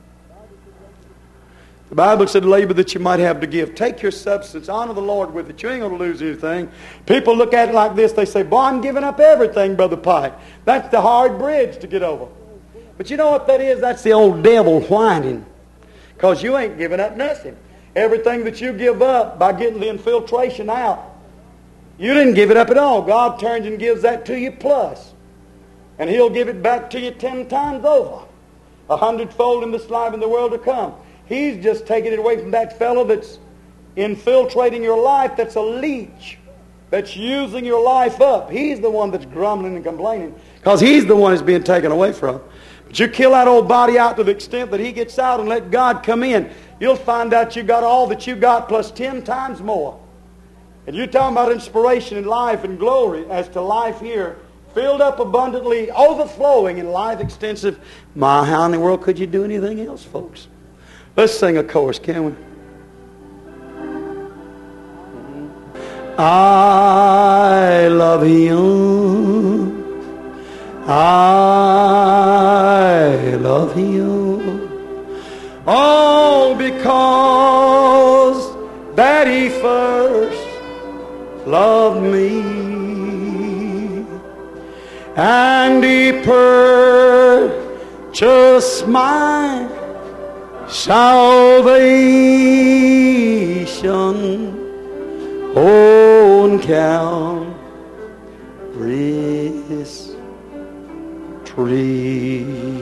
The Bible said, labor that you might have to give. Take your substance, honor the Lord with it. You ain't going to lose anything. People look at it like this, they say, boy, I'm giving up everything, Brother Pike. That's the hard bridge to get over. But you know what that is? That's the old devil whining. Because you ain't giving up nothing. Everything that you give up by getting the infiltration out, you didn't give it up at all. God turns and gives that to you plus. And He'll give it back to you ten times over. A hundredfold in this life and the world to come. He's just taking it away from that fellow that's infiltrating your life, that's a leech, that's using your life up. He's the one that's grumbling and complaining because he's the one that's being taken away from. But you kill that old body out to the extent that he gets out and let God come in, you'll find out you got all that you got plus ten times more. And you're talking about inspiration and life and glory as to life here, filled up abundantly, overflowing in life extensive. My, how in the world could you do anything else, folks? Let's sing a chorus, can we? I love Him. I love Him. All because that He first loved me. And He purchased my salvation on Calvary's tree.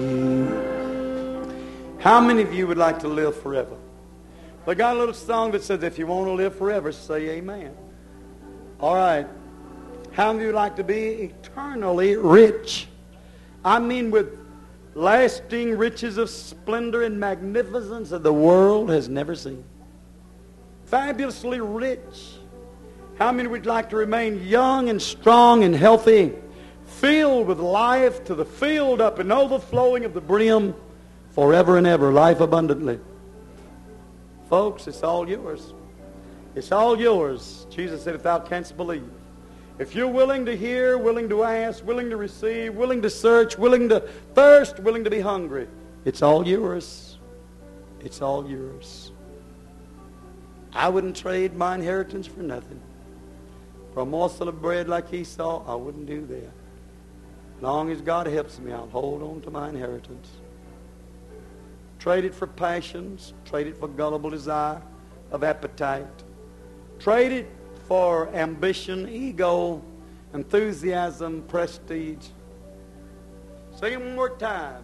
How many of you would like to live forever? They got a little song that says, if you want to live forever, say amen. All right. How many of you would like to be eternally rich? I mean with lasting riches of splendor and magnificence that the world has never seen. Fabulously rich. How many would like to remain young and strong and healthy, filled with life to the filled up and overflowing of the brim forever and ever, life abundantly? Folks, it's all yours. It's all yours. Jesus said, if thou canst believe. If you're willing to hear, willing to ask, willing to receive, willing to search, willing to thirst, willing to be hungry, it's all yours. It's all yours. I wouldn't trade my inheritance for nothing. For a morsel of bread like Esau, I wouldn't do that. As long as God helps me, I'll hold on to my inheritance. Trade it for passions. Trade it for gullible desire of appetite. Trade it for ambition, ego, enthusiasm, prestige. Sing it one more time.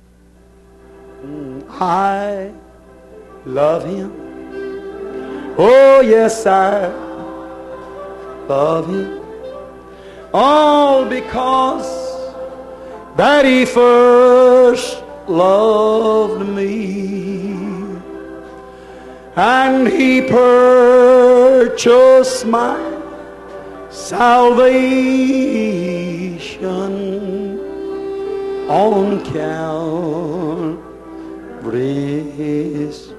Mm, I love Him. Oh, yes, I love Him. All because that He first loved me. And He purchased my salvation on Calvary's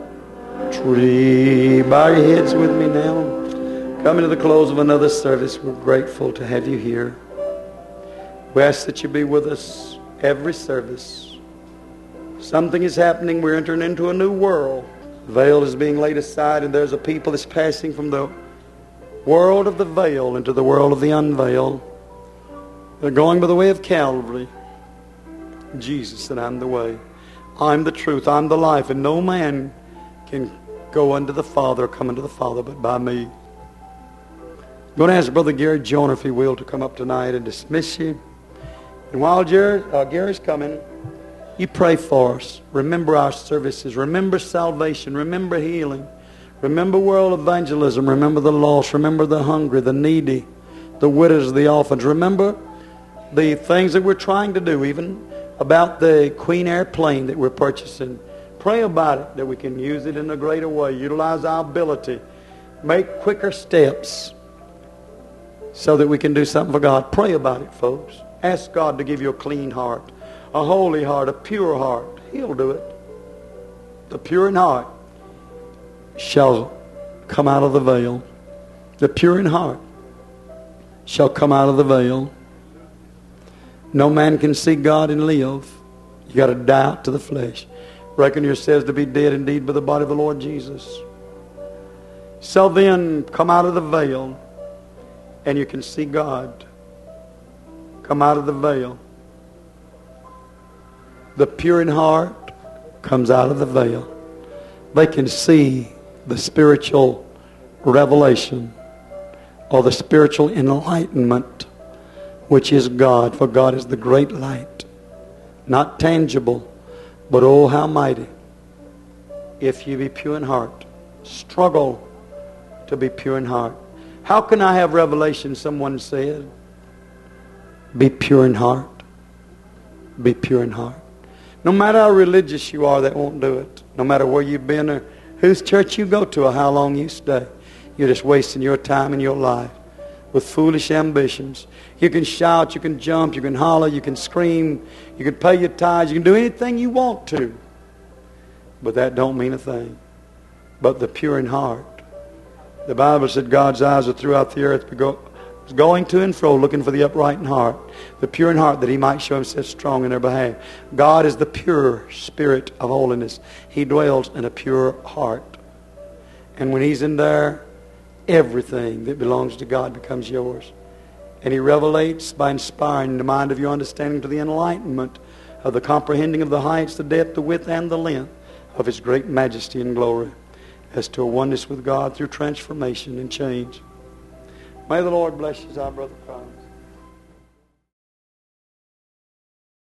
tree. Bow your heads with me now. Coming to the close of another service, we're grateful to have you here. We ask that you be with us every service. Something is happening. We're entering into a new world. The veil is being laid aside, and there's a people that's passing from the world of the veil into the world of the unveiled. They're going by the way of Calvary. Jesus said, I'm the way. I'm the truth. I'm the life. And no man can go unto the Father or come unto the Father but by me. I'm going to ask Brother Gary Joyner, if he will, to come up tonight and dismiss you. And while Jared, uh, Gary's coming, you pray for us. Remember our services. Remember salvation. Remember healing. Remember world evangelism. Remember the lost. Remember the hungry, the needy, the widows, the orphans. Remember the things that we're trying to do, even about the Queen Air plane that we're purchasing. Pray about it, that we can use it in a greater way. Utilize our ability make quicker steps so that we can do something for God. Pray about it, folks. Ask God to give you a clean heart, a holy heart, a pure heart. He'll do it. The pure in heart shall come out of the veil. The pure in heart shall come out of the veil. No man can see God and live. You got to die out to the flesh. Reckon yourselves to be dead indeed by the body of the Lord Jesus. So then, come out of the veil, and you can see God. Come out of the veil. The pure in heart comes out of the veil. They can see the spiritual revelation or the spiritual enlightenment, which is God. For God is the great light. Not tangible, but oh, how mighty. If you be pure in heart, struggle to be pure in heart. How can I have revelation? Someone said, be pure in heart. Be pure in heart. No matter how religious you are, that won't do it. No matter where you've been or whose church you go to or how long you stay. You're just wasting your time and your life with foolish ambitions. You can shout, you can jump, you can holler, you can scream, you can pay your tithes, you can do anything you want to. But that don't mean a thing. But the pure in heart. The Bible said God's eyes are throughout the earth, going to and fro, looking for the upright in heart. The pure in heart, that He might show Himself strong in their behalf. God is the pure Spirit of holiness. He dwells in a pure heart. And when He's in there, everything that belongs to God becomes yours. And He revelates by inspiring the mind of your understanding to the enlightenment of the comprehending of the heights, the depth, the width, and the length of His great majesty and glory, as to a oneness with God through transformation and change. May the Lord bless you, our brother.